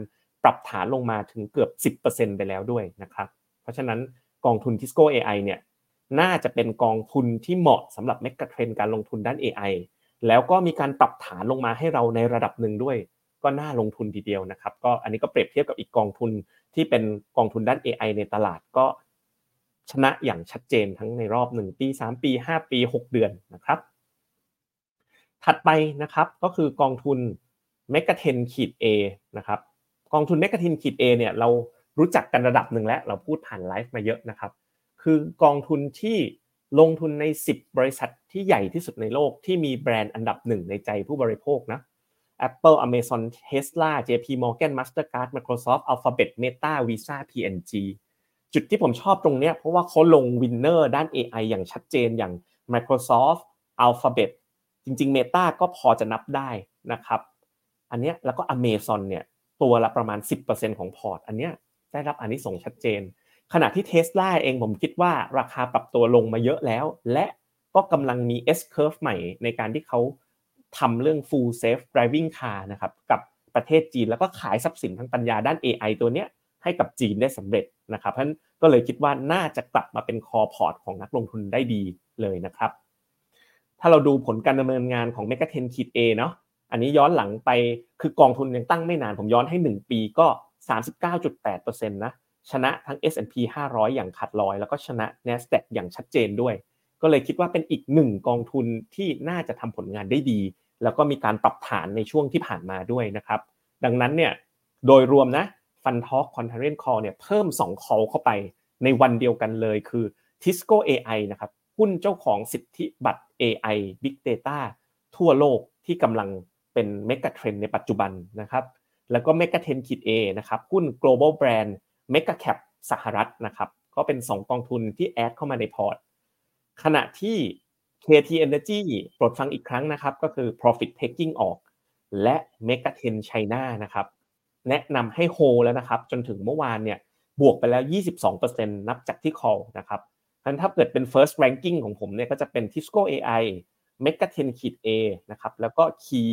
รับฐานลงมาถึงเกือบ สิบเปอร์เซ็นต์ ไปแล้วด้วยนะครับเพราะฉะนั้นกองทุน Tisco เอ ไอ เนี่ยน่าจะเป็นกองทุนที่เหมาะสำหรับเมกะเทรนด์การลงทุนด้าน เอ ไอ แล้วก็มีการปรับฐานลงมาให้เราในระดับหนึ่งด้วยก็น่าลงทุนทีเดียวนะครับก็อันนี้ก็เปรียบเทียบกับอีกกองทุนที่เป็นกองทุนด้าน เอ ไอ ในตลาดก็ชนะอย่างชัดเจนทั้งในรอบหนึ่งปีสามปีห้าปีหกเดือนนะครับถัดไปนะครับก็คือกองทุน Megatrend-A นะครับกองทุน Megatrend-A เนี่ยเรารู้จักกันระดับหนึ่งแล้วเราพูดผ่านไลฟ์มาเยอะนะครับคือกองทุนที่ลงทุนในสิบบริษัทที่ใหญ่ที่สุดในโลกที่มีแบรนด์อันดับหนึ่งในใจผู้บริโภคนะ Apple, Amazon, Tesla, เจ พี Morgan, Mastercard, Microsoft, Alphabet, Meta, Visa, พี เอ็น จี จุดที่ผมชอบตรงเนี้ยเพราะว่าเขาลงวินเนอร์ด้าน เอ ไอ อย่างชัดเจนอย่าง Microsoft, Alphabet จริงๆ Meta ก็พอจะนับได้นะครับอันเนี้ยแล้วก็ Amazon เนี่ยตัวละประมาณ สิบเปอร์เซ็นต์ ของพอร์ตอันเนี้ยได้รับอานิสงส์ชัดเจนขณะที่ Tesla เองผมคิดว่าราคาปรับตัวลงมาเยอะแล้วและก็กำลังมี S curve ใหม่ในการที่เขาทำเรื่อง full self driving car นะครับกับประเทศจีนแล้วก็ขายทรัพย์สินทางปัญญาด้าน เอ ไอ ตัวเนี้ยให้กับจีนได้สำเร็จนะครับเพราะฉะนั้นก็เลยคิดว่าน่าจะกลับมาเป็นคอพอร์ตของนักลงทุนได้ดีเลยนะครับถ้าเราดูผลการดำเนินงานของ Megatrend-A เนาะอันนี้ย้อนหลังไปคือกองทุนยังตั้งไม่นานผมย้อนให้หนึ่งปีก็ สามสิบเก้าจุดแปดเปอร์เซ็นต์ นะชนะทั้ง เอส แอนด์ พี ห้าร้อยอย่างขาดลอยแล้วก็ชนะ NASDAQ อย่างชัดเจนด้วยก็เลยคิดว่าเป็นอีกหนึ่งกองทุนที่น่าจะทำผลงานได้ดีแล้วก็มีการปรับฐานในช่วงที่ผ่านมาด้วยนะครับดังนั้นเนี่ยโดยรวมนะ Fund Talk Contrarian Call เนี่ยเพิ่มสอง call เข้าไปในวันเดียวกันเลยคือ Tisco เอ ไอ นะครับหุ้นเจ้าของสิทธิบัตร เอ ไอ Big Data ทั่วโลกที่กำลังเป็นเมกะเทรนด์ในปัจจุบันนะครับแล้วก็ Megatrend-A นะครับหุ้น Global Brand Mega Cap สหรัฐนะครับก็เป็นสองกองทุนที่แอดเข้ามาในพอร์ตขณะที่ เค ที Energy โปรดฟังอีกครั้งนะครับก็คือ Profit Taking ออกและ Megatrend China นะครับแนะนำให้โฮแล้วนะครับจนถึงเมื่อวานเนี่ยบวกไปแล้ว ยี่สิบสองเปอร์เซ็นต์ นับจากที่ call นะครับงั้นถ้าเกิดเป็น first ranking ของผมเนี่ยก็จะเป็น Tisco เอ ไอ Megatrend-A นะครับแล้วก็ Key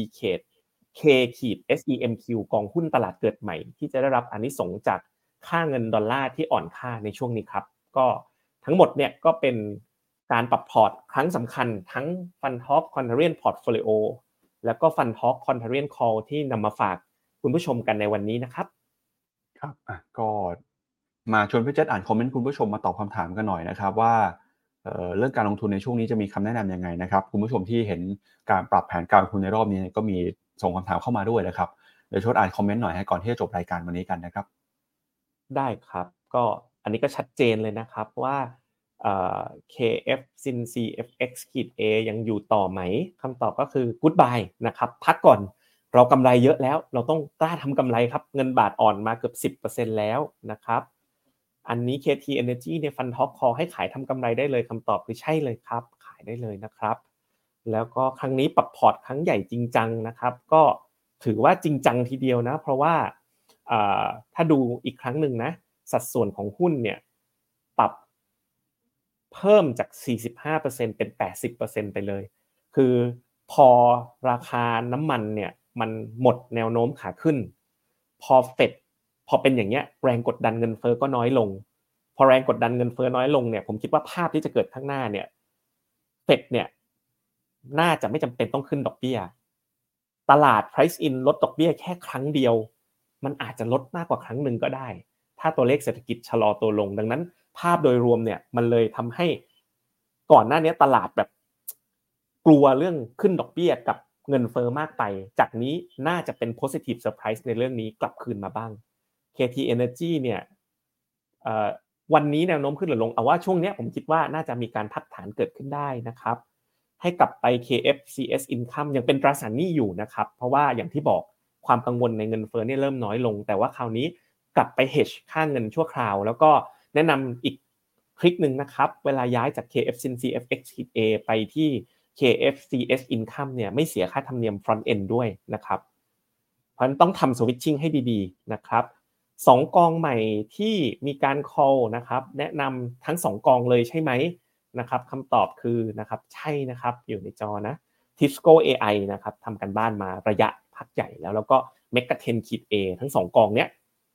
K เอส อี เอ็ม คิว กองหุ้นตลาดเกิดใหม่ที่จะได้รับอานิสงส์จากค่าเงินดอลลาร์ที่อ่อนค่าในช่วงนี้ครับก็ทั้งหมดเนี่ยก็เป็นการปรับพอร์ตครั้งสำคัญทั้ง Fund Talk Contrarian Portfolio แล้วก็ Fund Talk Contrarian Call ที่นำมาฝากคุณผู้ชมกันในวันนี้นะครับครับอ่ะก็มาชวนพี่เจษอ่านคอมเมนต์คุณผู้ชมมาตอบคำถามกันหน่อยนะครับว่าเอ่อเรื่องการลงทุนในช่วงนี้จะมีคำแนะนำยังไงนะครับคุณผู้ชมที่เห็นการปรับแผนการลงทุนในรอบนี้ก็มีส่งคำถามเข้ามาด้วยนะครับเดี๋ยวชวนอ่านคอมเมนต์หน่อยให้ก่อนที่จะจบรายการวันนี้กันนะครับได้ครับก็อันนี้ก็ชัดเจนเลยนะครับว่าเอ่อ เค เอฟ ซิน ซี เอฟ เอ็กซ์ เอ ยังอยู่ต่อไหมคำตอบก็คือ Goodbye นะครับพักก่อนเรากำไรเยอะแล้วเราต้องกล้าทำกำไรครับเงินบาทอ่อนมาเกือบ สิบเปอร์เซ็นต์ แล้วนะครับอันนี้ เค ที Energy ใน Fund Talk Call ให้ขายทำกำไรได้เลยคำตอบคือใช่เลยครับขายได้เลยนะครับแล้วก็ครั้งนี้ปรับพอร์ตครั้งใหญ่จริงจังนะครับก็ถือว่าจริงจังทีเดียวนะเพราะว่าถ้าดูอีกครั้งหนึ่งนะสัดส่วนของหุ้นเนี่ยปรับเพิ่มจาก สี่สิบห้าเปอร์เซ็นต์ เป็น แปดสิบเปอร์เซ็นต์ ไปเลยคือพอราคาน้ำมันเนี่ยมันหมดแนวโน้มขาขึ้นพอเฟดพอเป็นอย่างเงี้ยแรงกดดันเงินเฟ้อก็น้อยลงพอแรงกดดันเงินเฟ้อน้อยลงเนี่ยผมคิดว่าภาพที่จะเกิดข้างหน้าเนี่ยเฟดเนี่ยน่าจะไม่จำเป็นต้องขึ้นดอกเบี้ยตลาด price in ลดดอกเบี้ยแค่ครั้งเดียวมันอาจจะลดมากกว่าครั้งนึงก็ได้ถ้าตัวเลขเศรษฐกิจชะลอตัวลงดังนั้นภาพโดยรวมเนี่ยมันเลยทำให้ก่อนหน้านี้ตลาดแบบกลัวเรื่องขึ้นดอกเบี้ยกับเงินเฟ้อมากไปจากนี้น่าจะเป็น positive surprise ในเรื่องนี้กลับคืนมาบ้าง เค ที Energy เนี่ยเอ่อวันนี้แนวโน้มขึ้นหรือลงเอาว่าช่วงนี้ผมคิดว่าน่าจะมีการพักฐานเกิดขึ้นได้นะครับให้กลับไป เค เอฟ ซี เอส Income ยังเป็นตราสารหนี้อยู่นะครับเพราะว่าอย่างที่บอกความกังวลในเงินเฟ้อเนี่ยเริ่มน้อยลงแต่ว่าคราวนี้กลับไป hedge ค่าเงินชั่วคราวแล้วก็แนะนำอีกทริคนึงนะครับเวลาย้ายจาก เค เอฟ ซิน ซี เอฟ เอ็กซ์ เอ ไปที่ เค เอฟ ซี เอส Income เนี่ยไม่เสียค่าธรรมเนียม front end ด้วยนะครับเพราะฉะนั้นต้องทำ switching ให้ดีๆนะครับสองกองใหม่ที่มีการ call นะครับแนะนำทั้งสองกองเลยใช่ไหมนะครับคำตอบคือนะครับใช่นะครับอยู่ในจอนะ Tisco เอ ไอ นะครับทำกันบ้านมาระยะพักใหญ่แล้วแล้วก็ Megatrend-A ทั้งสองกองเนี้ย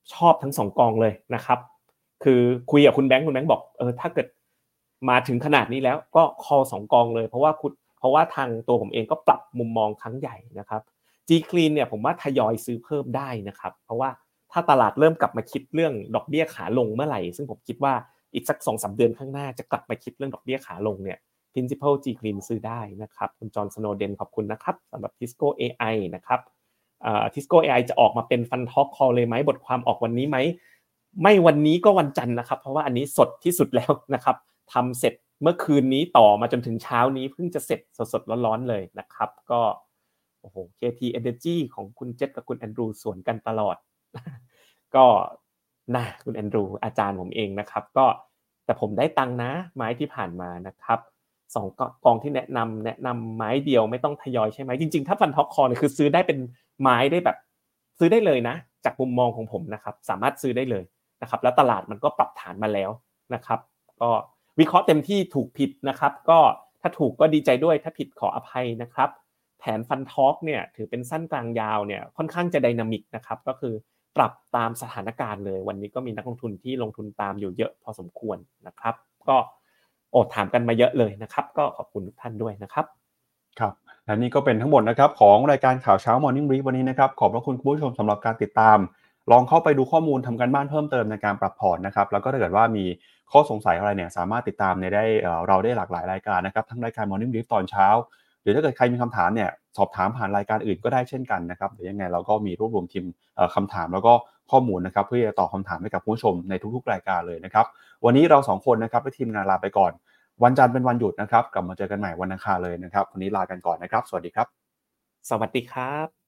ชอบทั้งสองกองเลยนะครับคือคุยกับคุณแบงค์คุณแบงค์บอกเออถ้าเกิดมาถึงขนาดนี้แล้วก็ call สองกองเลยเพราะว่าคุณเพราะว่าทางตัวผมเองก็ปรับมุมมองครั้งใหญ่นะครับ G-Clean เนี่ยผมว่าทยอยซื้อเพิ่มได้นะครับเพราะว่าถ้าตลาดเริ่มกลับมาคิดเรื่องดอกเบี้ยขาลงเมื่อไหร่ซึ่งผมคิดว่าอีกสัก สองถึงสาม เดือนข้างหน้าจะกลับมาคิดเรื่องดอกเบี้ยขาลงเนี่ย Principal G-Clean ซื้อได้นะครับคุณจอห์นสโนเดนขอบคุณนะครับสำหรับ Tisco เอ ไอ นะครับอ่า Tisco เอ ไอ จะออกมาเป็น Fund Talk Call เลยไหมบทความออกวันนี้ไหมไม่วันนี้ก็วันจันทร์นะครับเพราะว่าอันนี้สดที่สุดแล้วนะครับทำเสร็จเมื่อคืนนี้ต่อมาจนถึงเช้านี้เพิ่งจะเสร็จสดๆร้อนๆเลยนะครับก็โอ้โห เค ที Energy ของคุณเจษกับคุณแอนดรูสวนกันตลอด ก็นะคุณแอนดรูอาจารย์ผมเองนะครับก็แต่ผมได้ตังค์นะไม้ที่ผ่านมานะครับสองกองที่แนะนำแนะนำไม้เดียวไม่ต้องทยอยใช่ไหมจริงๆถ้าฟันท็อกคอเนี่ยคือซื้อได้เป็นไม้ได้แบบซื้อได้เลยนะจากมุมมองของผมนะครับสามารถซื้อได้เลยนะครับแล้วตลาดมันก็ปรับฐานมาแล้วนะครับก็วิเคราะห์เต็มที่ถูกผิดนะครับก็ถ้าถูกก็ดีใจด้วยถ้าผิดขออภัยนะครับแผนฟันท็อกเนี่ยถือเป็นสั้นกลางยาวเนี่ยค่อนข้างจะไดนามิกนะครับก็คือปรับตามสถานการณ์เลยวันนี้ก็มีนักลงทุนที่ลงทุนตามอยู่เยอะพอสมควรนะครับก็โอ้ถามกันมาเยอะเลยนะครับก็ขอบคุณทุกท่านด้วยนะครับครับและนี่ก็เป็นทั้งหมดนะครับของรายการข่าวเช้า Morning Brief วันนี้นะครับขอบพระคุณคุณผู้ชมสำหรับการติดตามลองเข้าไปดูข้อมูลทำการบ้านเพิ่มเติมในการปรับพอร์ตนะครับแล้วก็ถ้าเกิดว่ามีข้อสงสัยอะไรเนี่ยสามารถติดตามในได้เอ่อเราได้หลากหลายรายการนะครับทั้งรายการ Morning Brief ตอนเช้าหรือถ้าเกิดใครมีคำถามเนี่ยสอบถามผ่านรายการอื่นก็ได้เช่นกันนะครับเดี๋ยวยังไงเราก็มีรวบรวมทีมเอ่อคำถามแล้วก็ข้อมูลนะครับเพื่อจะตอบคำถามให้กับผู้ชมในทุกๆรายการเลยนะครับวันนี้เราสองคนนะครับและทีมงานลาไปก่อนวันจันทร์เป็นวันหยุดนะครับกลับมาเจอกันใหม่วันอังคารเลยนะครับวันนี้ลากันก่อนนะครับสวัสดีครับสวัสดีครับ